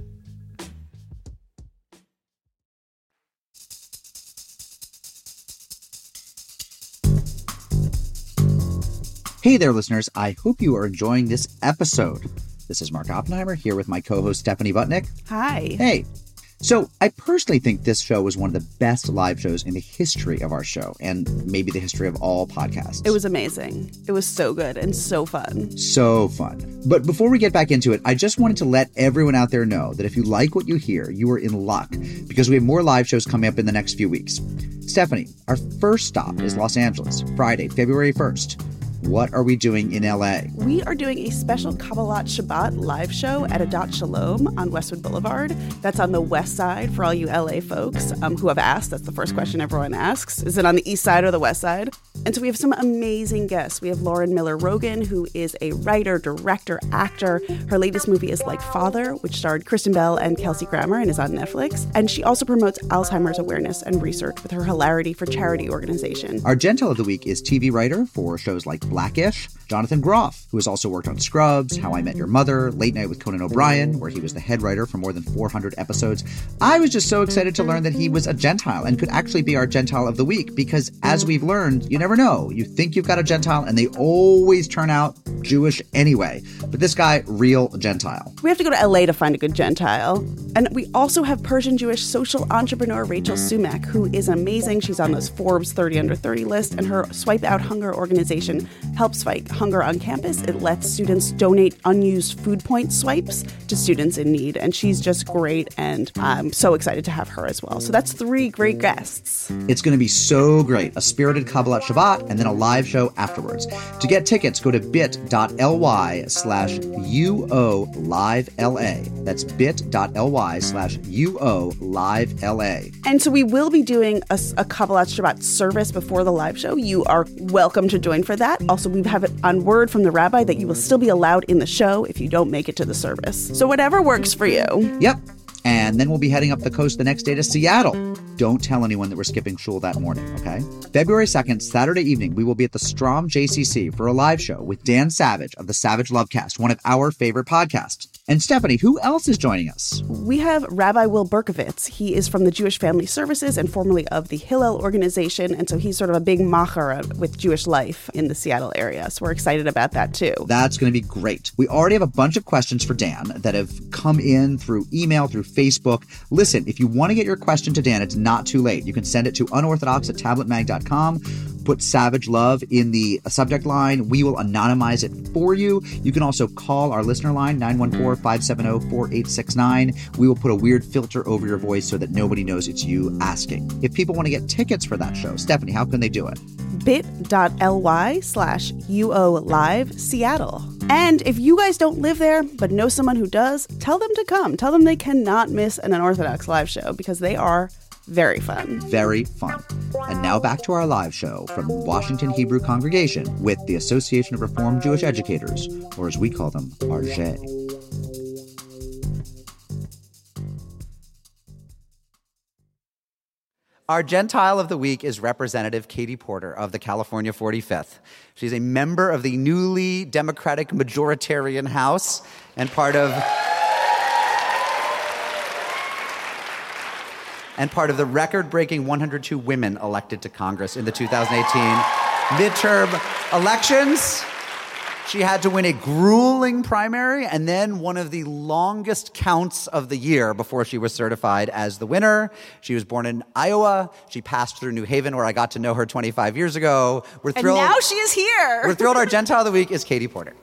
Hey there, listeners. I hope you are enjoying this episode. This is Mark Oppenheimer here with my co-host Stephanie Butnick. Hi. Hey. So I personally think this show was one of the best live shows in the history of our show, and maybe the history of all podcasts. It was amazing. It was so good and so fun. So fun. But before we get back into it, I just wanted to let everyone out there know that if you like what you hear, you are in luck, because we have more live shows coming up in the next few weeks. Stephanie, our first stop is Los Angeles, Friday, February 1st. What are we doing in LA? We are doing a special Kabbalat Shabbat live show at Adat Shalom on Westwood Boulevard. That's on the west side for all you LA folks who have asked. That's the first question everyone asks. Is it on the east side or the west side? And so we have some amazing guests. We have Lauren Miller Rogan, who is a writer, director, actor. Her latest movie is Like Father, which starred Kristen Bell and Kelsey Grammer and is on Netflix. And she also promotes Alzheimer's awareness and research with her Hilarity for Charity organization. Our Gentile of the Week is TV writer for shows like Blackish, Jonathan Groff, who has also worked on Scrubs, How I Met Your Mother, Late Night with Conan O'Brien, where he was the head writer for more than 400 episodes. I was just so excited to learn that he was a Gentile and could actually be our Gentile of the Week, because as we've learned, you never know. You think you've got a Gentile and they always turn out Jewish anyway. But this guy, real Gentile. We have to go to LA to find a good Gentile. And we also have Persian Jewish social entrepreneur Rachel Sumac, who is amazing. She's on this Forbes 30 Under 30 list, and her Swipe Out Hunger organization helps fight hunger on campus. It lets students donate unused food point swipes to students in need. And she's just great, and I'm so excited to have her as well. So that's 3 great guests. It's going to be so great. A spirited Kabbalat Shabbat and then a live show afterwards. To get tickets, go to bit.ly/UOLiveLA. That's bit.ly/UOLiveLA. And so we will be doing a Kabbalat Shabbat service before the live show. You are welcome to join for that. Also, we have it on word from the rabbi that you will still be allowed in the show if you don't make it to the service. So whatever works for you. Yep. And then we'll be heading up the coast the next day to Seattle. Don't tell anyone that we're skipping shul that morning, okay? February 2nd, Saturday evening, we will be at the Strom JCC for a live show with Dan Savage of the Savage Lovecast, one of our favorite podcasts. And Stephanie, who else is joining us? We have Rabbi Will Berkovitz. He is from the Jewish Family Services and formerly of the Hillel organization. And so he's sort of a big macher with Jewish life in the Seattle area. So we're excited about that too. That's going to be great. We already have a bunch of questions for Dan that have come in through email, through Facebook. Listen, if you want to get your question to Dan, it's not too late. You can send it to unorthodox@tabletmag.com. Put Savage Love in the subject line. We will anonymize it for you. You can also call our listener line, 914-570-4869. We will put a weird filter over your voice so that nobody knows it's you asking. If people want to get tickets for that show, Stephanie, how can they do it? bit.ly/UO Live Seattle. And if you guys don't live there but know someone who does, tell them to come. Tell them they cannot miss an Unorthodox live show because they are very fun. Very fun. And now back to our live show from Washington Hebrew Congregation with the Association of Reformed Jewish Educators, or as we call them, ARJE. Our Gentile of the Week is Representative Katie Porter of the California 45th. She's a member of the newly Democratic Majoritarian House and part of the record-breaking 102 women elected to Congress in the 2018 midterm elections. She had to win a grueling primary and then one of the longest counts of the year before she was certified as the winner. She was born in Iowa. She passed through New Haven, where I got to know her 25 years ago. We're thrilled. And now she is here. We're thrilled. Our Gentile of the Week is Katie Porter.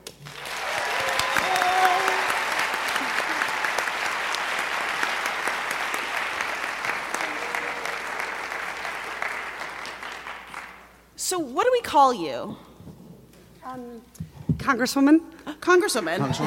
So what do we call you? Congresswoman? Congresswoman. Does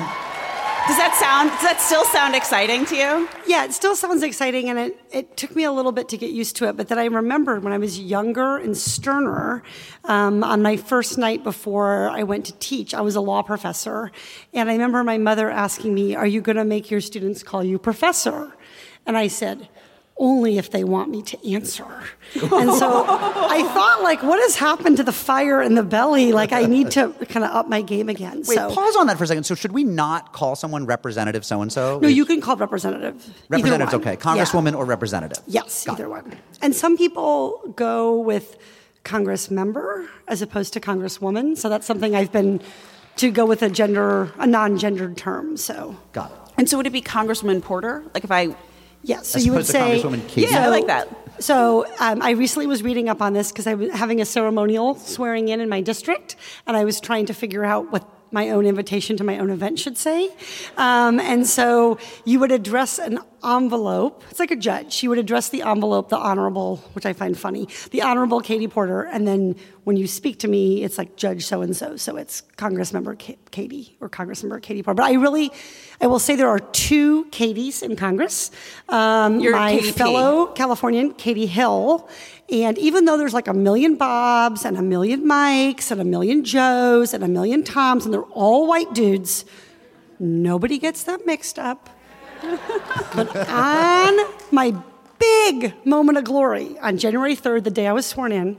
that still sound exciting to you? Yeah, it still sounds exciting, and it took me a little bit to get used to it, but then I remembered when I was younger and sterner, on my first night before I went to teach, I was a law professor, and I remember my mother asking me, "Are you going to make your students call you professor?" And I said, "Only if they want me to answer." And so I thought, like, what has happened to the fire in the belly? Like, I need to kind of up my game again. Wait, pause on that for a second. So should we not call someone Representative so-and-so? No, you can call representative. Representative's okay. Congresswoman or representative? Yes, either one. And some people go with Congress member as opposed to Congresswoman. So that's something I've been to go with a non-gendered term. So got it. And so would it be Congresswoman Porter? Like if I... Yes, so you would say, yeah, I like that. So I recently was reading up on this because I was having a ceremonial swearing in my district, and I was trying to figure out what my own invitation to my own event should say. And so you would address an envelope. It's like a judge. You would address the envelope, the Honorable, which I find funny, the Honorable Katie Porter, and then when you speak to me, it's like Judge so-and-so. So it's Congressmember Katie or Congressmember Katie Porter. But I will say there are two Katies in Congress. My fellow Californian, Katie Hill. And even though there's like a million Bobs and a million Mikes and a million Joes and a million Toms, and they're all white dudes, nobody gets them mixed up. But on my big moment of glory, on January 3rd, the day I was sworn in,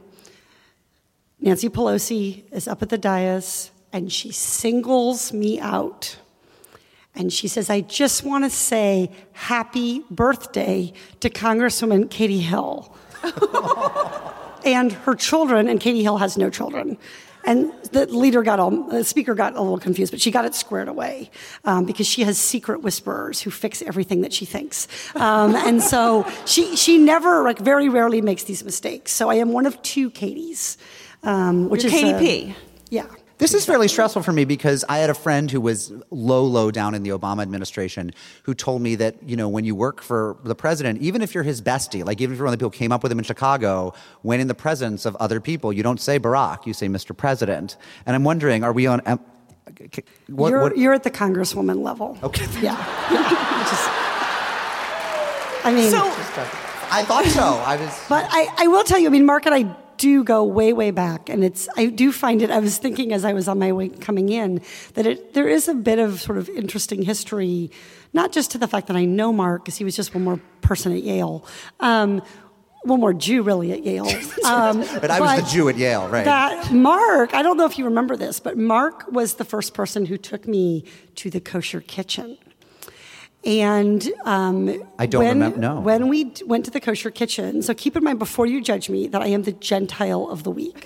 Nancy Pelosi is up at the dais, and she singles me out. And she says, "I just want to say happy birthday to Congresswoman Katie Hill." And her children, and Katie Hill has no children. And the speaker got a little confused, but she got it squared away because she has secret whisperers who fix everything that she thinks. And so she never, like, very rarely makes these mistakes. So I am one of two Katies, which is KDP. Yeah. This is fairly stressful for me because I had a friend who was low down in the Obama administration who told me that, you know, when you work for the president, even if you're his bestie, like even if you're one of the people who came up with him in Chicago, when in the presence of other people, you don't say Barack, you say Mr. President. And I'm wondering, are we on... You're at the Congresswoman level. Okay. Yeah. I mean... I thought so. But I will tell you, I mean, Mark and I do go way, way back. And I do find it, I was thinking as I was on my way coming in, that there is a bit of sort of interesting history, not just to the fact that I know Mark, because he was just one more person at Yale, one more Jew really at Yale. But I was the Jew at Yale, right? That Mark, I don't know if you remember this, but Mark was the first person who took me to the kosher kitchen. And I don't remember. No. When we went to the kosher kitchen, so keep in mind before you judge me that I am the Gentile of the week.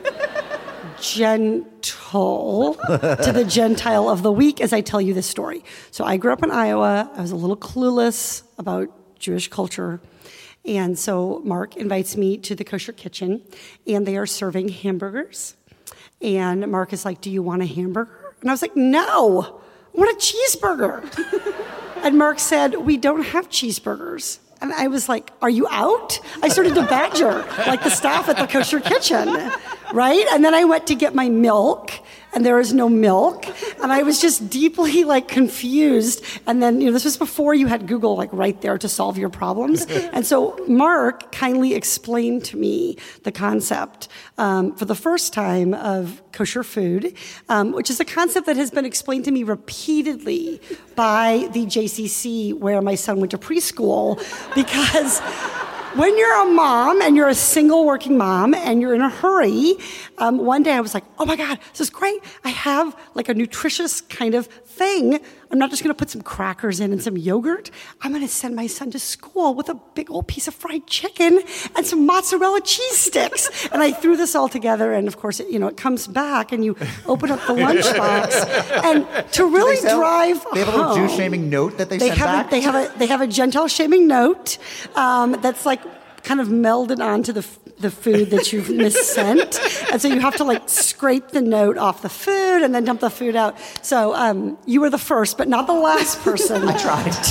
Gentle to the Gentile of the week as I tell you this story. So I grew up in Iowa. I was a little clueless about Jewish culture. And so Mark invites me to the kosher kitchen, and they are serving hamburgers. And Mark is like, "Do you want a hamburger?" And I was like, "No, I want a cheeseburger." And Mark said, "We don't have cheeseburgers." And I was like, "Are you out?" I started to badger, like the staff at the kosher kitchen, right? And then I went to get my milk, and there was no milk. And I was just deeply, like, confused. And then, this was before you had Google, like, right there to solve your problems. And so Mark kindly explained to me the concept for the first time of kosher food, which is a concept that has been explained to me repeatedly by the JCC where my son went to preschool, because when you're a mom and you're a single working mom and you're in a hurry, one day I was like, "Oh my God, this is great. I have like a nutritious kind of thing. I'm not just going to put some crackers in and some yogurt. I'm going to send my son to school with a big old piece of fried chicken and some mozzarella cheese sticks." And I threw this all together, and of course, it comes back, and you open up the lunchbox, and to really drive they have a little Jew-shaming note that they send back? They have a Gentile shaming note that's like kind of melded onto the food that you've missent. And so you have to like scrape the note off the food and then dump the food out. So you were the first, but not the last person to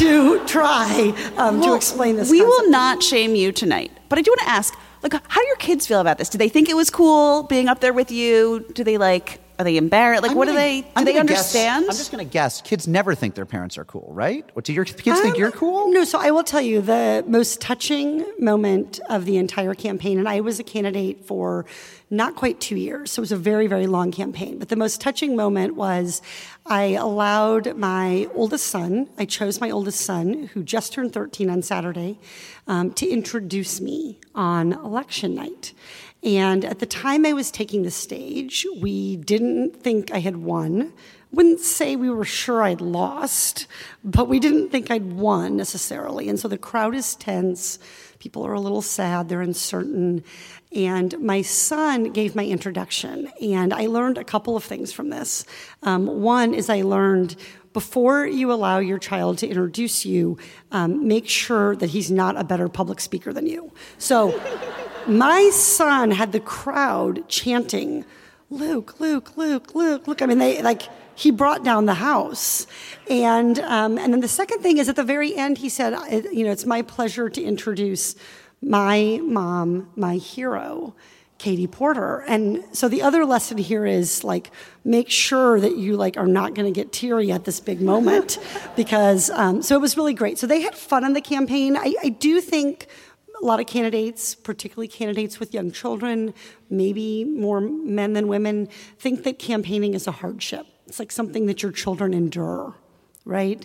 try to explain this We concept. will not shame you tonight. But I do want to ask, like, how do your kids feel about this? Do they think it was cool being up there with you? Do they are they embarrassed? Like, do they understand? I'm just going to guess. Kids never think their parents are cool, right? Or do your kids think you're cool? No, so I will tell you the most touching moment of the entire campaign, and I was a candidate for not quite 2 years, so it was a very, very long campaign. But the most touching moment was I allowed my oldest son, I chose my oldest son, who just turned 13 on Saturday, to introduce me on election night. And at the time I was taking the stage, we didn't think I had won. Wouldn't say we were sure I'd lost, but we didn't think I'd won necessarily. And so the crowd is tense. People are a little sad. They're uncertain. And my son gave my introduction. And I learned a couple of things from this. One is I learned before you allow your child to introduce you, make sure that he's not a better public speaker than you. So my son had the crowd chanting, "Luke, Luke, Luke, Luke, Luke." I mean, he brought down the house. And then the second thing is at the very end, he said, "It's my pleasure to introduce my mom, my hero, Katie Porter." And so the other lesson here is make sure that you are not going to get teary at this big moment, because so it was really great. So they had fun on the campaign. I do think a lot of candidates, particularly candidates with young children, maybe more men than women, think that campaigning is a hardship. It's like something that your children endure, right?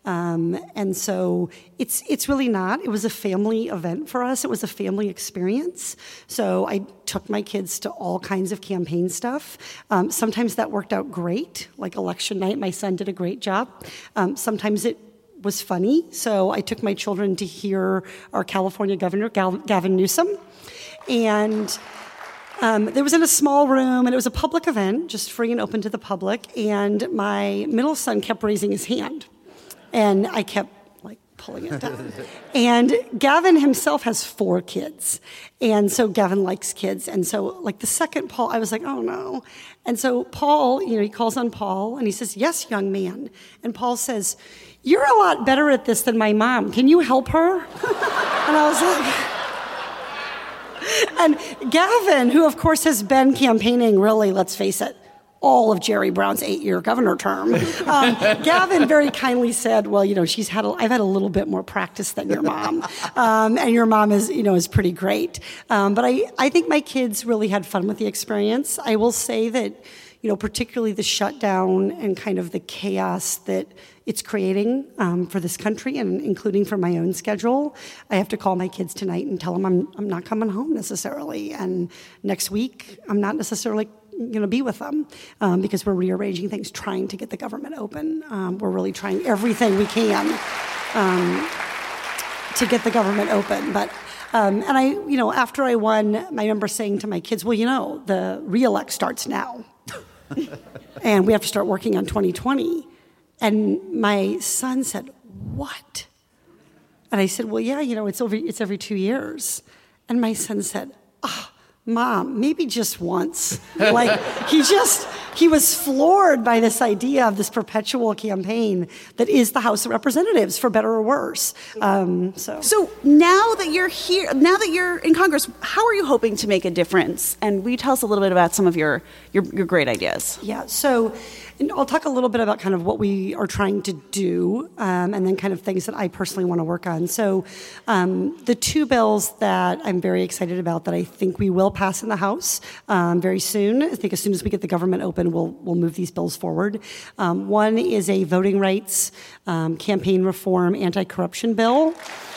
And so it's really not. It was a family event for us. It was a family experience. So I took my kids to all kinds of campaign stuff. Sometimes that worked out great, like election night. My son did a great job. Sometimes it was funny. So I took my children to hear our California governor, Gavin Newsom. And it was in a small room, and it was a public event, just free and open to the public. And my middle son kept raising his hand, and I kept pulling it down. And Gavin himself has 4 kids, and so Gavin likes kids. And so, the second Paul, I was like, "Oh no!" And so Paul, he calls on Paul, and he says, "Yes, young man." And Paul says, "You're a lot better at this than my mom. Can you help her?" And I was like. And Gavin, who of course has been campaigning really, let's face it, all of Jerry Brown's 8-year governor term. Gavin very kindly said, well, I've had a little bit more practice than your mom. And your mom is pretty great. But I think my kids really had fun with the experience. I will say that, particularly the shutdown and kind of the chaos that it's creating for this country, and including for my own schedule. I have to call my kids tonight and tell them I'm not coming home necessarily. And next week, I'm not necessarily going to be with them because we're rearranging things, trying to get the government open. We're really trying everything we can to get the government open. But and after I won, I remember saying to my kids, well, the re-elect starts now. And we have to start working on 2020. And my son said, what? And I said, well, yeah, it's every 2 years. And my son said, Mom, maybe just once. Like, he was floored by this idea of this perpetual campaign that is the House of Representatives, for better or worse. So now that you're here, now that you're in Congress, how are you hoping to make a difference? And will you tell us a little bit about some of your great ideas? Yeah, so I'll talk a little bit about kind of what we are trying to do, and then kind of things that I personally want to work on. So the 2 bills that I'm very excited about that I think we will pass in the House very soon. I think as soon as we get the government open, we'll move these bills forward. One is a voting rights, campaign reform, anti-corruption bill.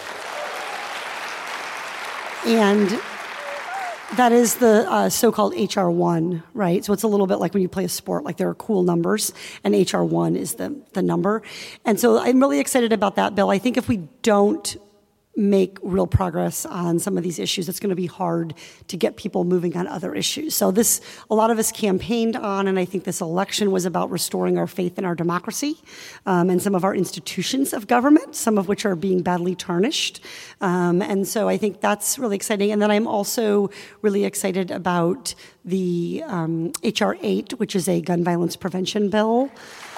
And that is the so-called HR 1, right? So it's a little bit like when you play a sport, like there are cool numbers, and HR 1 is the number. And so I'm really excited about that bill. I think if we don't make real progress on some of these issues, it's going to be hard to get people moving on other issues. So a lot of us campaigned on, and I think this election was about restoring our faith in our democracy and some of our institutions of government, some of which are being badly tarnished. And so I think that's really exciting. And then I'm also really excited about the HR 8, which is a gun violence prevention bill.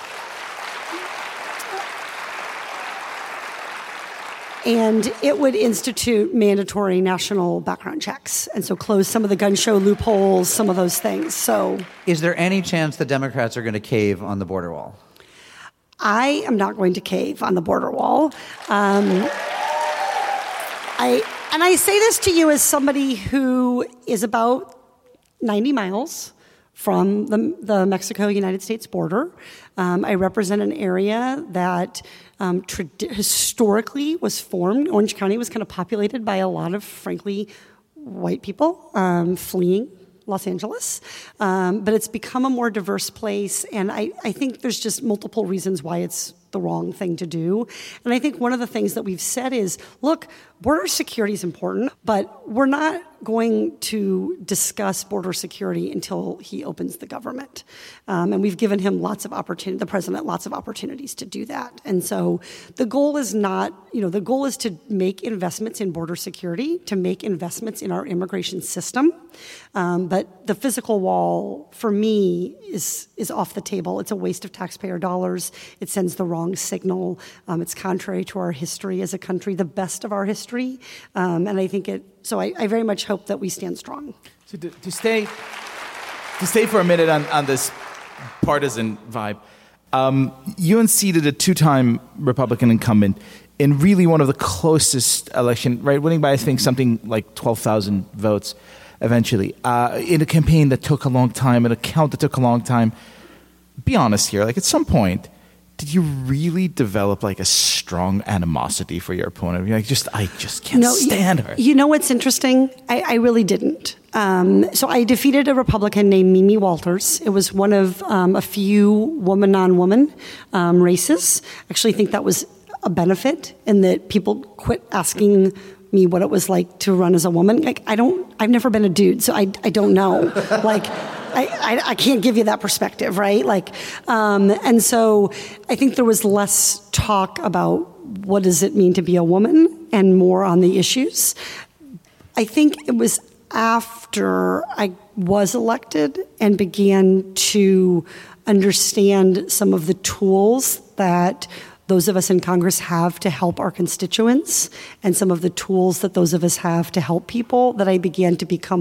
And it would institute mandatory national background checks, and so close some of the gun show loopholes, some of those things. So, is there any chance the Democrats are going to cave on the border wall? I am not going to cave on the border wall. I say this to you as somebody who is about 90 miles from the Mexico-United States border. I represent an area that historically was formed. Orange County was kind of populated by a lot of, frankly, white people fleeing Los Angeles. But it's become a more diverse place, and I think there's just multiple reasons why it's the wrong thing to do. And I think one of the things that we've said is, look, border security is important, but we're not going to discuss border security until he opens the government. And we've given him the president lots of opportunities to do that. And so the goal is the goal is to make investments in border security, to make investments in our immigration system. But the physical wall, for me, is off the table. It's a waste of taxpayer dollars. It sends the wrong signal. It's contrary to our history as a country, the best of our history. And I think I very much hope that we stand strong. So to stay for a minute on this partisan vibe, you unseated a 2-time Republican incumbent in really one of the closest election, right? Winning by, I think, something like 12,000 votes eventually, in a campaign that took a long time, an account that took a long time. Be honest here, like at some point, did you really develop like a strong animosity for your opponent? You're like, I just can't stand her. You know what's interesting? I really didn't. So I defeated a Republican named Mimi Walters. It was one of a few woman-on-woman races. I actually think that was a benefit in that people quit asking me what it was like to run as a woman. Like, I've never been a dude, so I don't know. Like, I can't give you that perspective, right? Like, and so I think there was less talk about what does it mean to be a woman and more on the issues. I think it was after I was elected and began to understand some of the tools that those of us in Congress have to help our constituents and some of the tools that those of us have to help people, that I began to become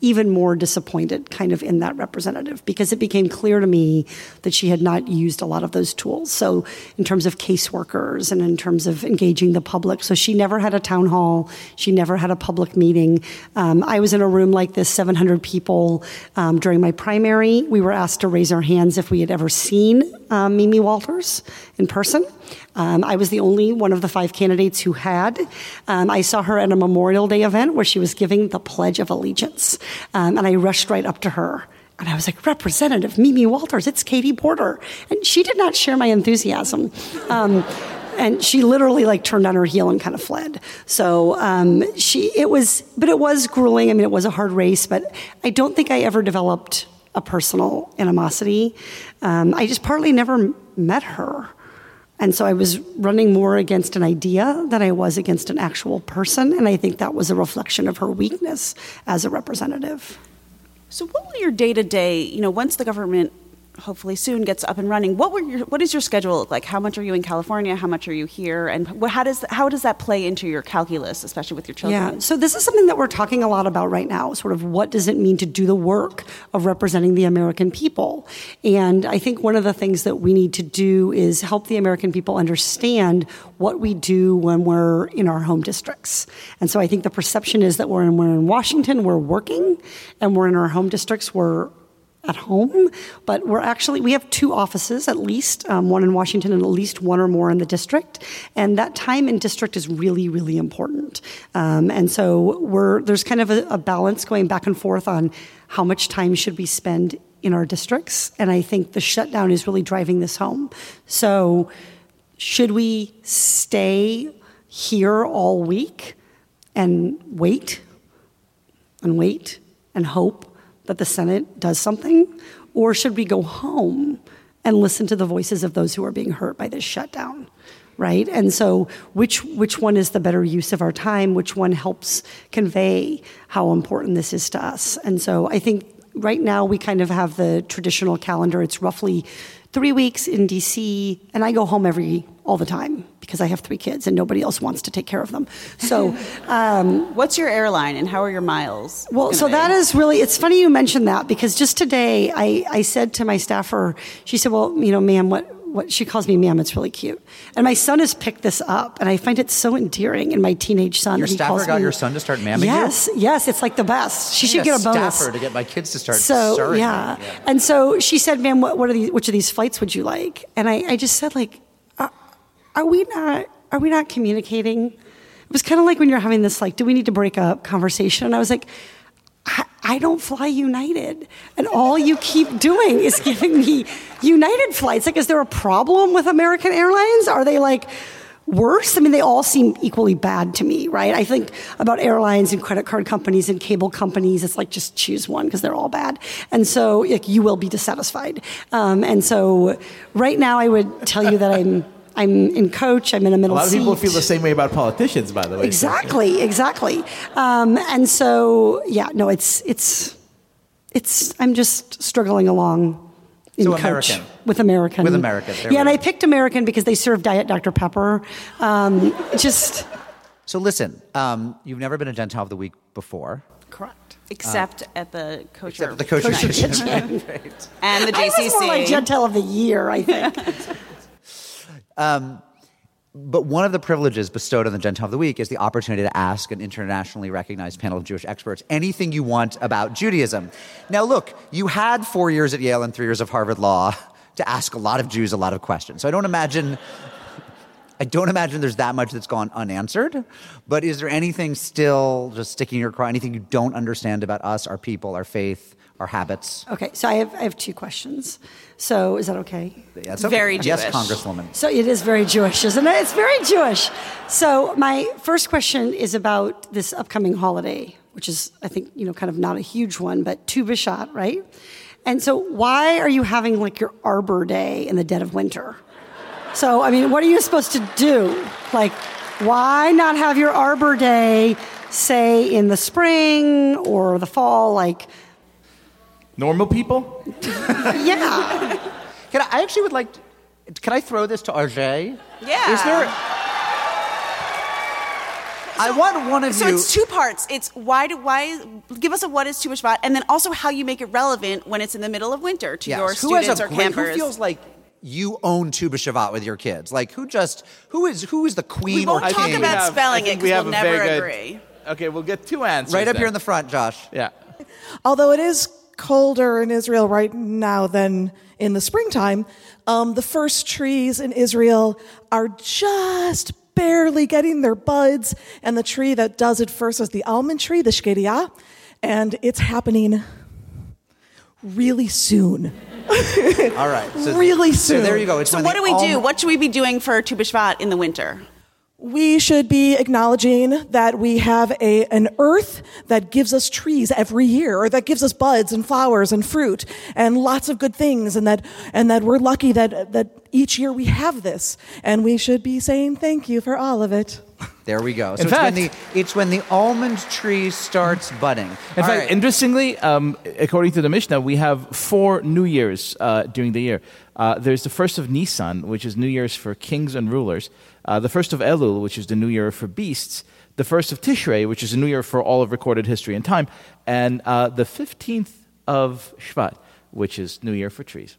even more disappointed kind of in that representative, because it became clear to me that she had not used a lot of those tools. So in terms of caseworkers and in terms of engaging the public. So she never had a town hall. She never had a public meeting. I was in a room like this, 700 people during my primary. We were asked to raise our hands if we had ever seen Mimi Walters in person. I was the only one of the 5 candidates who had. I saw her at a Memorial Day event where she was giving the Pledge of Allegiance. And I rushed right up to her. And I was like, Representative Mimi Walters, it's Katie Porter. And she did not share my enthusiasm. And she literally like turned on her heel and kind of fled. So it was grueling. I mean, it was a hard race, but I don't think I ever developed a personal animosity. I just partly never met her. And so I was running more against an idea than I was against an actual person. And I think that was a reflection of her weakness as a representative. So what will your day-to-day, once the government hopefully soon gets up and running, what does your schedule look like? How much are you in California? How much are you here? And how does that play into your calculus, especially with your children? Yeah, so this is something that we're talking a lot about right now, sort of what does it mean to do the work of representing the American people? And I think one of the things that we need to do is help the American people understand what we do when we're in our home districts. And so I think the perception is that when we're in Washington, we're working, and we're in our home districts, we're at home, but we have 2 offices at least, one in Washington and at least 1 or more in the district, and that time in district is really, really important. And so there's kind of a balance going back and forth on how much time should we spend in our districts, and I think the shutdown is really driving this home. So should we stay here all week and wait and hope that the Senate does something? Or should we go home and listen to the voices of those who are being hurt by this shutdown, right? And so which one is the better use of our time? Which one helps convey how important this is to us? And so I think right now we kind of have the traditional calendar. It's roughly 3 weeks in DC, and I go home all the time because I have 3 kids and nobody else wants to take care of them. So, what's your airline and how are your miles? Well, so that is really, it's funny you mentioned that, because just today I said to my staffer, she said, well, ma'am, what she calls me ma'am, it's really cute. And my son has picked this up, and I find it so endearing. And my teenage son, your staffer got your son to start mamming you? Yes, it's like the best. She should get a bonus. Staffer to get my kids to start So stirring. yeah, and so she said, "Ma'am, which of these flights would you like?" And I just said, like, are we not communicating? It was kind of like when you're having this, like, do we need to break up conversation? And I was like, I don't fly United, and all you keep doing is giving me United flights. Like, is there a problem with American Airlines? Are they like worse? I mean, they all seem equally bad to me, right? I think about airlines and credit card companies and cable companies. It's like, just choose one because they're all bad. And so you will be dissatisfied. And so right now I would tell you that I'm in coach. I'm in a middle seat. A lot of people feel the same way about politicians, by the way. Exactly. And so, yeah, no, it's. I'm just struggling along in coach American. With American. With American. Yeah, and I picked American because they serve Diet Dr. Pepper. So listen, you've never been a Gentile of the Week before. Correct. Except at the kosher. Except at the kosher kitchen. Right. And the JCC. I was more like Gentile of the Year, I think. But one of the privileges bestowed on the Gentile of the Week is the opportunity to ask an internationally recognized panel of Jewish experts anything you want about Judaism. Now, look, you had 4 years at Yale and 3 years of Harvard Law to ask a lot of Jews a lot of questions. So I don't imagine there's that much that's gone unanswered. But is there anything still just sticking in your craw, anything you don't understand about us, our people, our faith, our habits? Okay, so I have 2 questions. So is that okay? That's okay. Very Yes, Jewish. Congresswoman. So it is very Jewish, isn't it? It's very Jewish. So my first question is about this upcoming holiday, which is, I think, kind of not a huge one, but Tu B'Shat, right? And so why are you having like your Arbor Day in the dead of winter? So, I mean, what are you supposed to do? Like, why not have your Arbor Day, say, in the spring or the fall, like... Normal people? Yeah. I actually would like... Can I throw this to RJ? Yeah. Is there... I want one of so you. it's two parts. It's why give us a what is Tu B'Shvat, and then also how you make it relevant when it's in the middle of winter to your students or campers. Who feels like you own Tu B'Shvat with your kids? Like who is the queen We won't or talk king? about spelling it because we'll never agree. Okay, we'll get two answers. Right up then. here in the front, Josh. Yeah. Although it is colder in Israel right now than in the springtime, the first trees in Israel are just barely getting their buds, and the tree that does it first is the almond tree, the shkeria, and it's happening really soon. All right. So, really soon. So there you go. It's So when what the do we do? What should we be doing for Tu B'Shvat in the winter? We should be acknowledging that we have an earth that gives us trees every year, or that gives us buds and flowers and fruit and lots of good things, and that we're lucky that each year we have this, and we should be saying thank you for all of it. There we go. So In fact, it's when the almond tree starts budding. In fact, interestingly, according to the Mishnah, we have 4 New Years during the year. There's the first of Nisan, which is New Year's for kings and rulers. The first of Elul, which is the New Year for beasts. The first of Tishrei, which is a New Year for all of recorded history and time. And the 15th of Shvat, which is New Year for trees.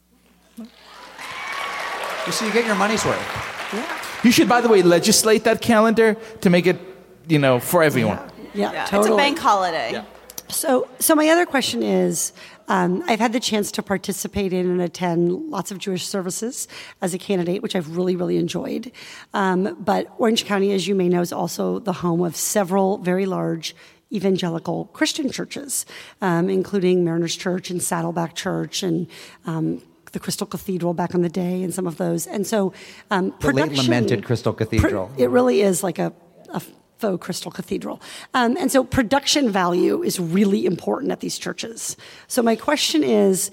So you get your money's worth. Yeah. You should, by the way, legislate that calendar to make it, for everyone. Yeah, It's a bank holiday. Yeah. So my other question is, I've had the chance to participate in and attend lots of Jewish services as a candidate, which I've really, really enjoyed. But Orange County, as you may know, is also the home of several very large evangelical Christian churches, including Mariners Church and Saddleback Church and the Crystal Cathedral back in the day, and some of those. And so The late lamented Crystal Cathedral. It really is like a faux Crystal Cathedral. And so production value is really important at these churches. So my question is,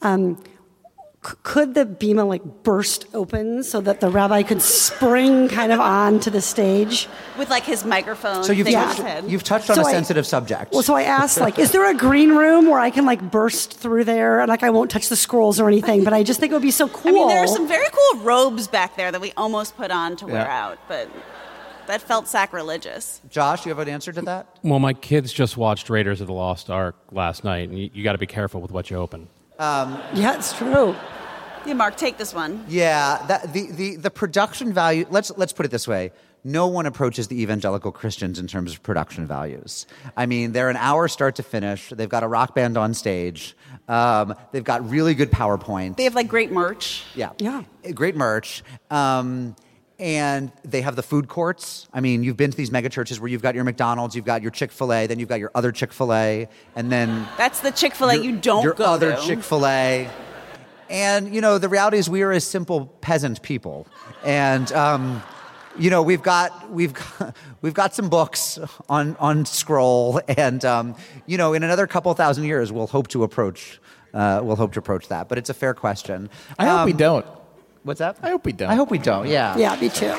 could the bima burst open so that the rabbi could spring kind of onto the stage? With his microphone So thing on his head. you've touched on a sensitive subject. Well, so I asked, is there a green room where I can burst through there and I won't touch the scrolls or anything, but I just think it would be so cool. I mean, there are some very cool robes back there that we almost put on to wear out, but that felt sacrilegious. Josh, you have an answer to that? Well, my kids just watched Raiders of the Lost Ark last night, and you got to be careful with what you open. Yeah, it's true. Yeah, Mark, take this one. Yeah, the production value. Let's put it this way: no one approaches the evangelical Christians in terms of production values. I mean, they're an hour start to finish. They've got a rock band on stage. They've got really good PowerPoint. They have great merch. Yeah, great merch. And they have the food courts. I mean, you've been to these mega churches where you've got your McDonald's, you've got your Chick-fil-A, then you've got your other Chick-fil-A, and then that's the Chick-fil-A you don't your go other to. Chick-fil-A. And the reality is we are a simple peasant people, and we've got some books on scroll, and in another couple thousand years we'll hope to approach that. But it's a fair question. I hope we don't. What's that? I hope we don't. I hope we don't. Yeah. Yeah, me too.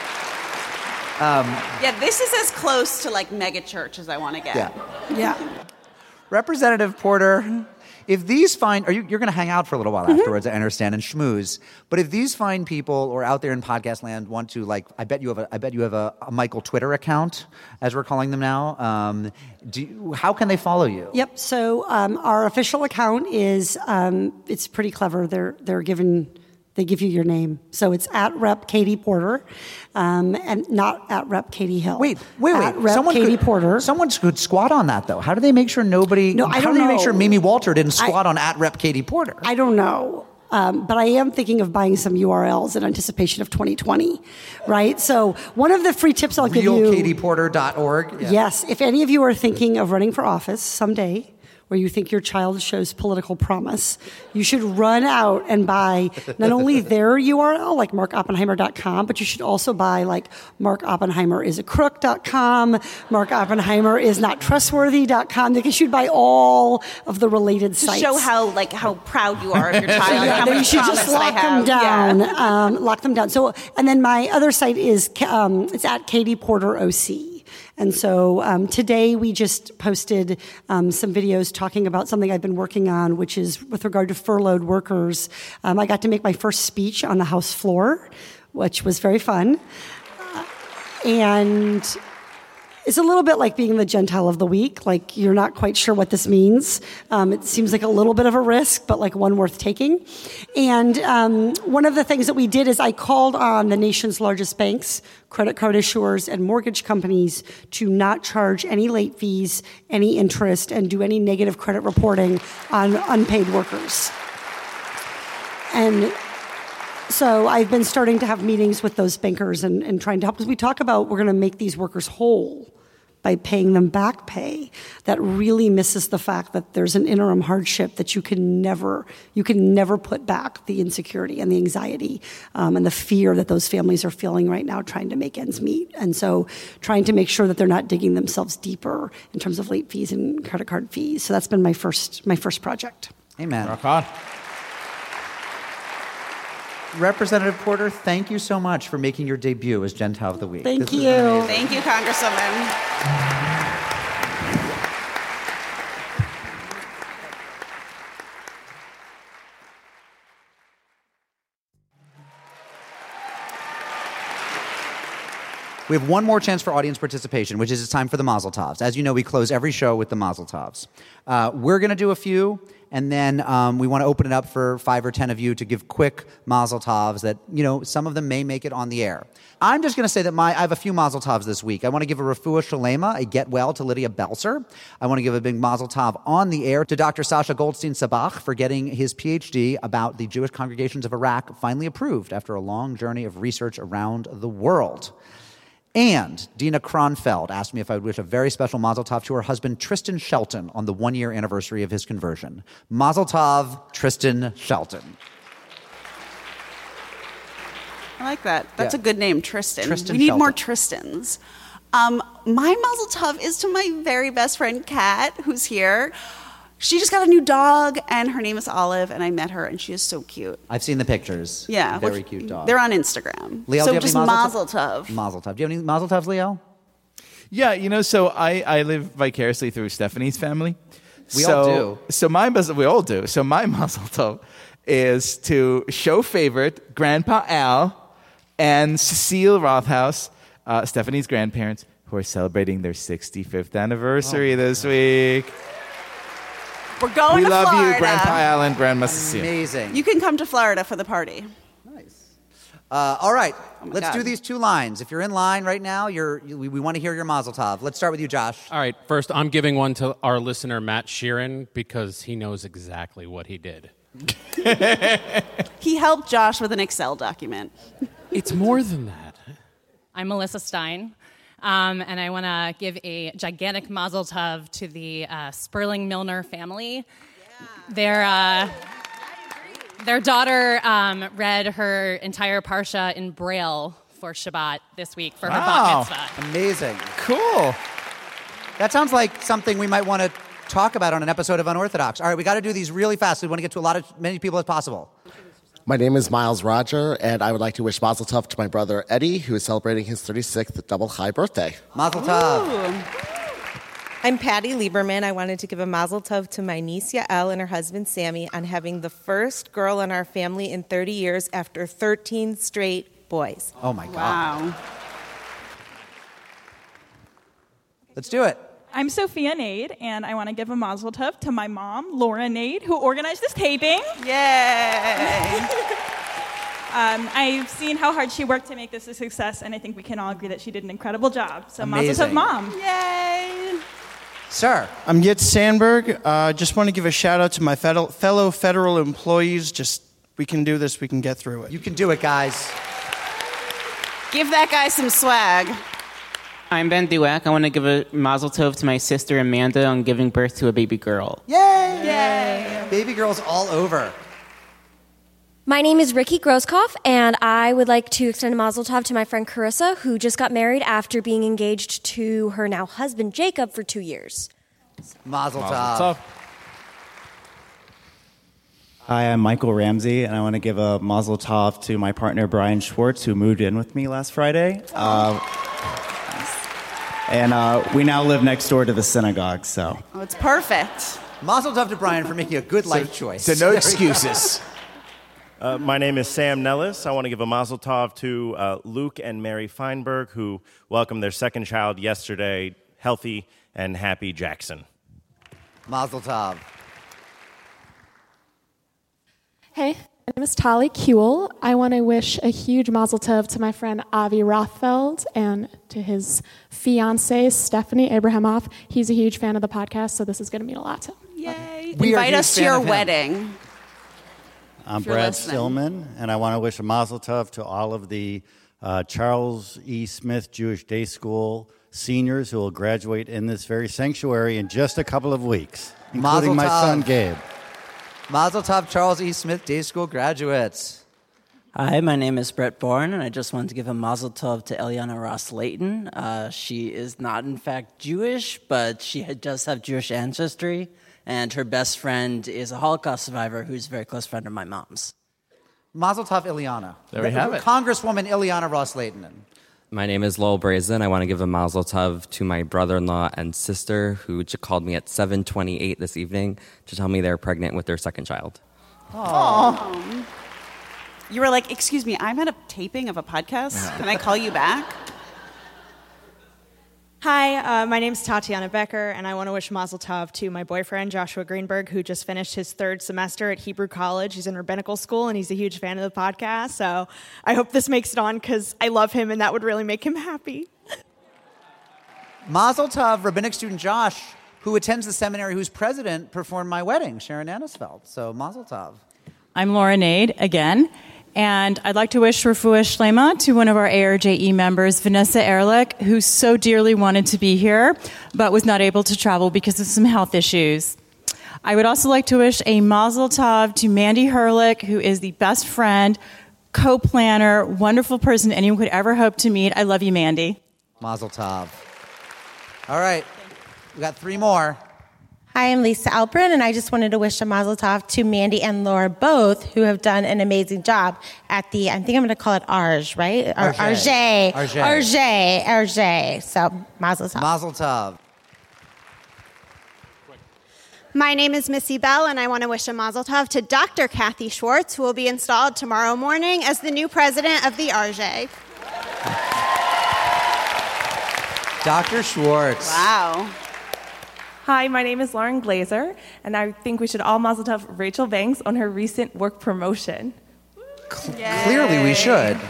Yeah, this is as close to mega church as I want to get. Yeah. Representative Porter, if these fine, you're going to hang out for a little while afterwards, I understand, and schmooze. But if these fine people or out there in podcast land want to, I bet you have a Michael Twitter account, as we're calling them now. How can they follow you? Yep. So our official account is it's pretty clever. They give you your name. So it's at Rep Katie Porter, and not at Rep Katie Hill. Wait. At Rep Katie Porter. Someone could squat on that, though. How do they make sure nobody... No, I don't How do they make know. sure Mimi Walter didn't squat on at Rep Katie Porter? I don't know. But I am thinking of buying some URLs in anticipation of 2020, right? So one of the free tips I'll give you... RealKatiePorter.org? Yeah. Yes. If any of you are thinking of running for office someday, where you think your child shows political promise, you should run out and buy not only their URL, like markoppenheimer.com, but you should also buy markoppenheimerisacrook.com, markoppenheimerisnottrustworthy.com. You should buy all of the related To sites. show how proud you are of your child, and how Then you much should promise just lock they them have. down. Yeah. Lock them down. So, and then my other site is it's at Katie Porter OC. And so today we just posted some videos talking about something I've been working on, which is with regard to furloughed workers. I got to make my first speech on the House floor, which was very fun. And It's a little bit like being the Gentile of the week. Like, you're not quite sure what this means. It seems like a little bit of a risk, but like one worth taking. And one of the things that we did is I called on the nation's largest banks, credit card issuers, and mortgage companies to not charge any late fees, any interest, and do any negative credit reporting on unpaid workers. And so I've been starting to have meetings with those bankers and trying to help, because we talk about we're going to make these workers whole by paying them back pay. That really misses the fact that there's an interim hardship that you can never put back, the insecurity and the anxiety and the fear that those families are feeling right now trying to make ends meet. And so trying to make sure that they're not digging themselves deeper in terms of late fees and credit card fees. So that's been my first project. Amen. Rock on. Representative Porter, thank you so much for making your debut as Gentile of the Week. Thank you. Thank you, Congresswoman. We have one more chance for audience participation, which is it's time for the Mazel Tovs. As you know, we close every show with the Mazel Tovs. We're going to do a few, and then we want to open it up for 5 or 10 of you to give quick Mazel Tovs that, some of them may make it on the air. I'm just going to say that I have a few Mazel Tovs this week. I want to give a refuah shalema, a get well, to Lydia Belser. I want to give a big Mazel Tov on the air to Dr. Sasha Goldstein-Sabach for getting his PhD about the Jewish congregations of Iraq finally approved after a long journey of research around the world. And Dina Kronfeld asked me if I would wish a very special Mazel Tov to her husband, Tristan Shelton, on the 1-year anniversary of his conversion. Mazel Tov, Tristan Shelton. I like that. That's a good name, Tristan. Tristan We need Shelton. more Tristans. My Mazel Tov is to my very best friend, Kat, who's here. She just got a new dog, and her name is Olive, and I met her, and she is so cute. I've seen the pictures. Yeah. Very cute dog. They're on Instagram. Leo, do So you have just any Mazel Tov. Mazel Tov. Do you have any Mazel Tovs, Leo? Yeah, so I live vicariously through Stephanie's family. We all do. We all do. So my Mazel Tov is to show favorite Grandpa Al and Cecile Rothaus, Stephanie's grandparents, who are celebrating their 65th anniversary this week. We're going We to love Florida. you, Grandpa Al and Grandma Cecile. Amazing. You can come to Florida for the party. Nice. All right, my let's God. do these 2 lines. If you're in line right now, we want to hear your Mazel Tov. Let's start with you, Josh. All right, first, I'm giving one to our listener, Matt Sheeran, because he knows exactly what he did. He helped Josh with an Excel document. It's more than that. I'm Melissa Stein, and I want to give a gigantic mazel tov to the Sperling Milner family. Yeah. Their daughter read her entire Parsha in Braille for Shabbat this week for her bat mitzvah. Amazing. Cool. That sounds like something we might want to talk about on an episode of Unorthodox. All right, we got to do these really fast. We want to get to many people as possible. My name is Miles Roger, and I would like to wish Mazel Tov to my brother Eddie, who is celebrating his 36th double high birthday. Mazel Tov. I'm Patty Lieberman. I wanted to give a mazel tov to my niece Yael and her husband Sammy on having the first girl in our family in 30 years after 13 straight boys. Oh, my God. Wow. Let's do it. I'm Sophia Nade, and I want to give a mazel tov to my mom, Laura Nade, who organized this taping. Yay! I've seen how hard she worked to make this a success, and I think we can all agree that she did an incredible job. So mazel Amazing. tov, Mom. Yay! Sir. I'm Yitz Sandberg. Just want to give a shout out to my fellow federal employees. We can do this. We can get through it. You can do it, guys. Give that guy some swag. I'm Ben Duac. I want to give a mazel tov to my sister Amanda on giving birth to a baby girl. Yay! Yay! Baby girls all over. My name is Ricky Groskopf, and I would like to extend a mazel tov to my friend Carissa, who just got married after being engaged to her now husband Jacob for 2 years. Mazel tov. Hi, I'm Michael Ramsey, and I want to give a mazel tov to my partner Brian Schwartz, who moved in with me last Friday. And we now live next door to the synagogue, so. Oh, it's perfect. Mazel tov to Brian for making a good life choice. So no excuses. My name is Sam Nellis. I want to give a mazel tov to Luke and Mary Feinberg, who welcomed their second child yesterday, healthy and happy Jackson. Mazel tov. Hey, my name is Tali Kuehl. I want to wish a huge mazel tov to my friend Avi Rothfeld and to his fiancée, Stephanie Abrahamoff. He's a huge fan of the podcast, so this is going to mean a lot to him. Yay. We Invite us to your wedding. I'm If you're Brad listening. Stillman, and I want to wish a mazel tov to all of the Charles E. Smith Jewish Day School seniors who will graduate in this very sanctuary in just a couple of weeks, including Mazel my tov. son, Gabe. Mazel tov, Charles E. Smith Day School graduates. Hi, my name is Brett Bourne, and I just wanted to give a mazel tov to Eliana Ross Layton. She is not, in fact, Jewish, but she does have Jewish ancestry, and her best friend is a Holocaust survivor who's a very close friend of my mom's. Mazel tov, Ileana. There we have it. Congresswoman Ileana Ross Layton. My name is Lowell Brazen. I want to give a mazel tov to my brother-in-law and sister who called me at 7:28 this evening to tell me they're pregnant with their second child. Aww. You were like, excuse me, I'm at a taping of a podcast. Can I call you back? Hi, my name's Tatiana Becker, and I want to wish mazel tov to my boyfriend, Joshua Greenberg, who just finished his third semester at Hebrew College. He's in rabbinical school, and he's a huge fan of the podcast, so I hope this makes it on because I love him, and that would really make him happy. Mazel tov, rabbinic student Josh, who attends the seminary whose president performed my wedding, Sharon Annisfeld. So mazel tov. I'm Laura Nade again, and I'd like to wish refuah shlema to one of our ARJE members, Vanessa Ehrlich, who so dearly wanted to be here, but was not able to travel because of some health issues. I would also like to wish a mazel tov to Mandy Herlick, who is the best friend, co-planner, wonderful person anyone could ever hope to meet. I love you, Mandy. Mazel tov. All right, we got three more. Hi, I'm Lisa Alperin, and I just wanted to wish a mazel tov to Mandy and Laura both, who have done an amazing job at the, I think I'm going to call it Arge, right? Arge. So, mazel tov. Mazel tov. My name is Missy Bell, and I want to wish a mazel tov to Dr. Kathy Schwartz, who will be installed tomorrow morning as the new president of the RJ. Dr. Schwartz. Wow. Hi, my name is Lauren Glazer, and I think we should all mazel tov Rachel Banks on her recent work promotion. Clearly we should.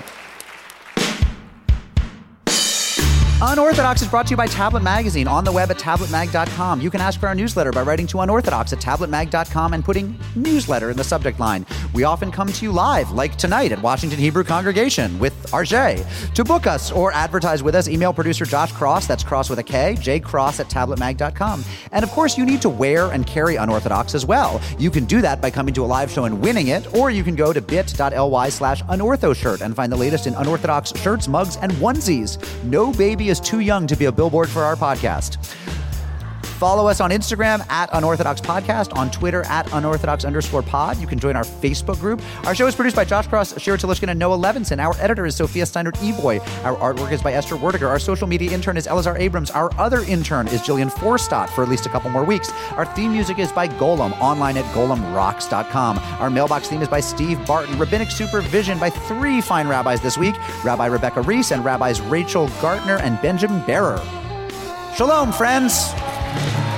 Unorthodox is brought to you by Tablet Magazine on the web at tabletmag.com. You can ask for our newsletter by writing to Unorthodox at tabletmag.com and putting newsletter in the subject line. We often come to you live, like tonight at Washington Hebrew Congregation with RJ. To book us or advertise with us, email producer Josh Cross, that's Cross with a K, jcross at tabletmag.com. And of course, you need to wear and carry Unorthodox as well. You can do that by coming to a live show and winning it, or you can go to bit.ly/unorthoshirt and find the latest in Unorthodox shirts, mugs, and onesies. No baby is too young to be a billboard for our podcast. Follow us on Instagram at Unorthodox Podcast, on Twitter at Unorthodox_pod. You can join our Facebook group. Our show is produced by Josh Cross, Shira Talishkin, and Noah Levinson. Our editor is Sophia Steinert-Eboy. Our artwork is by Esther Werdiger. Our social media intern is Elazar Abrams. Our other intern is Jillian Forstadt for at least a couple more weeks. Our theme music is by Golem, online at golemrocks.com. Our mailbox theme is by Steve Barton. Rabbinic supervision by three fine rabbis this week, Rabbi Rebecca Reese and Rabbis Rachel Gartner and Benjamin Bearer. Shalom, friends.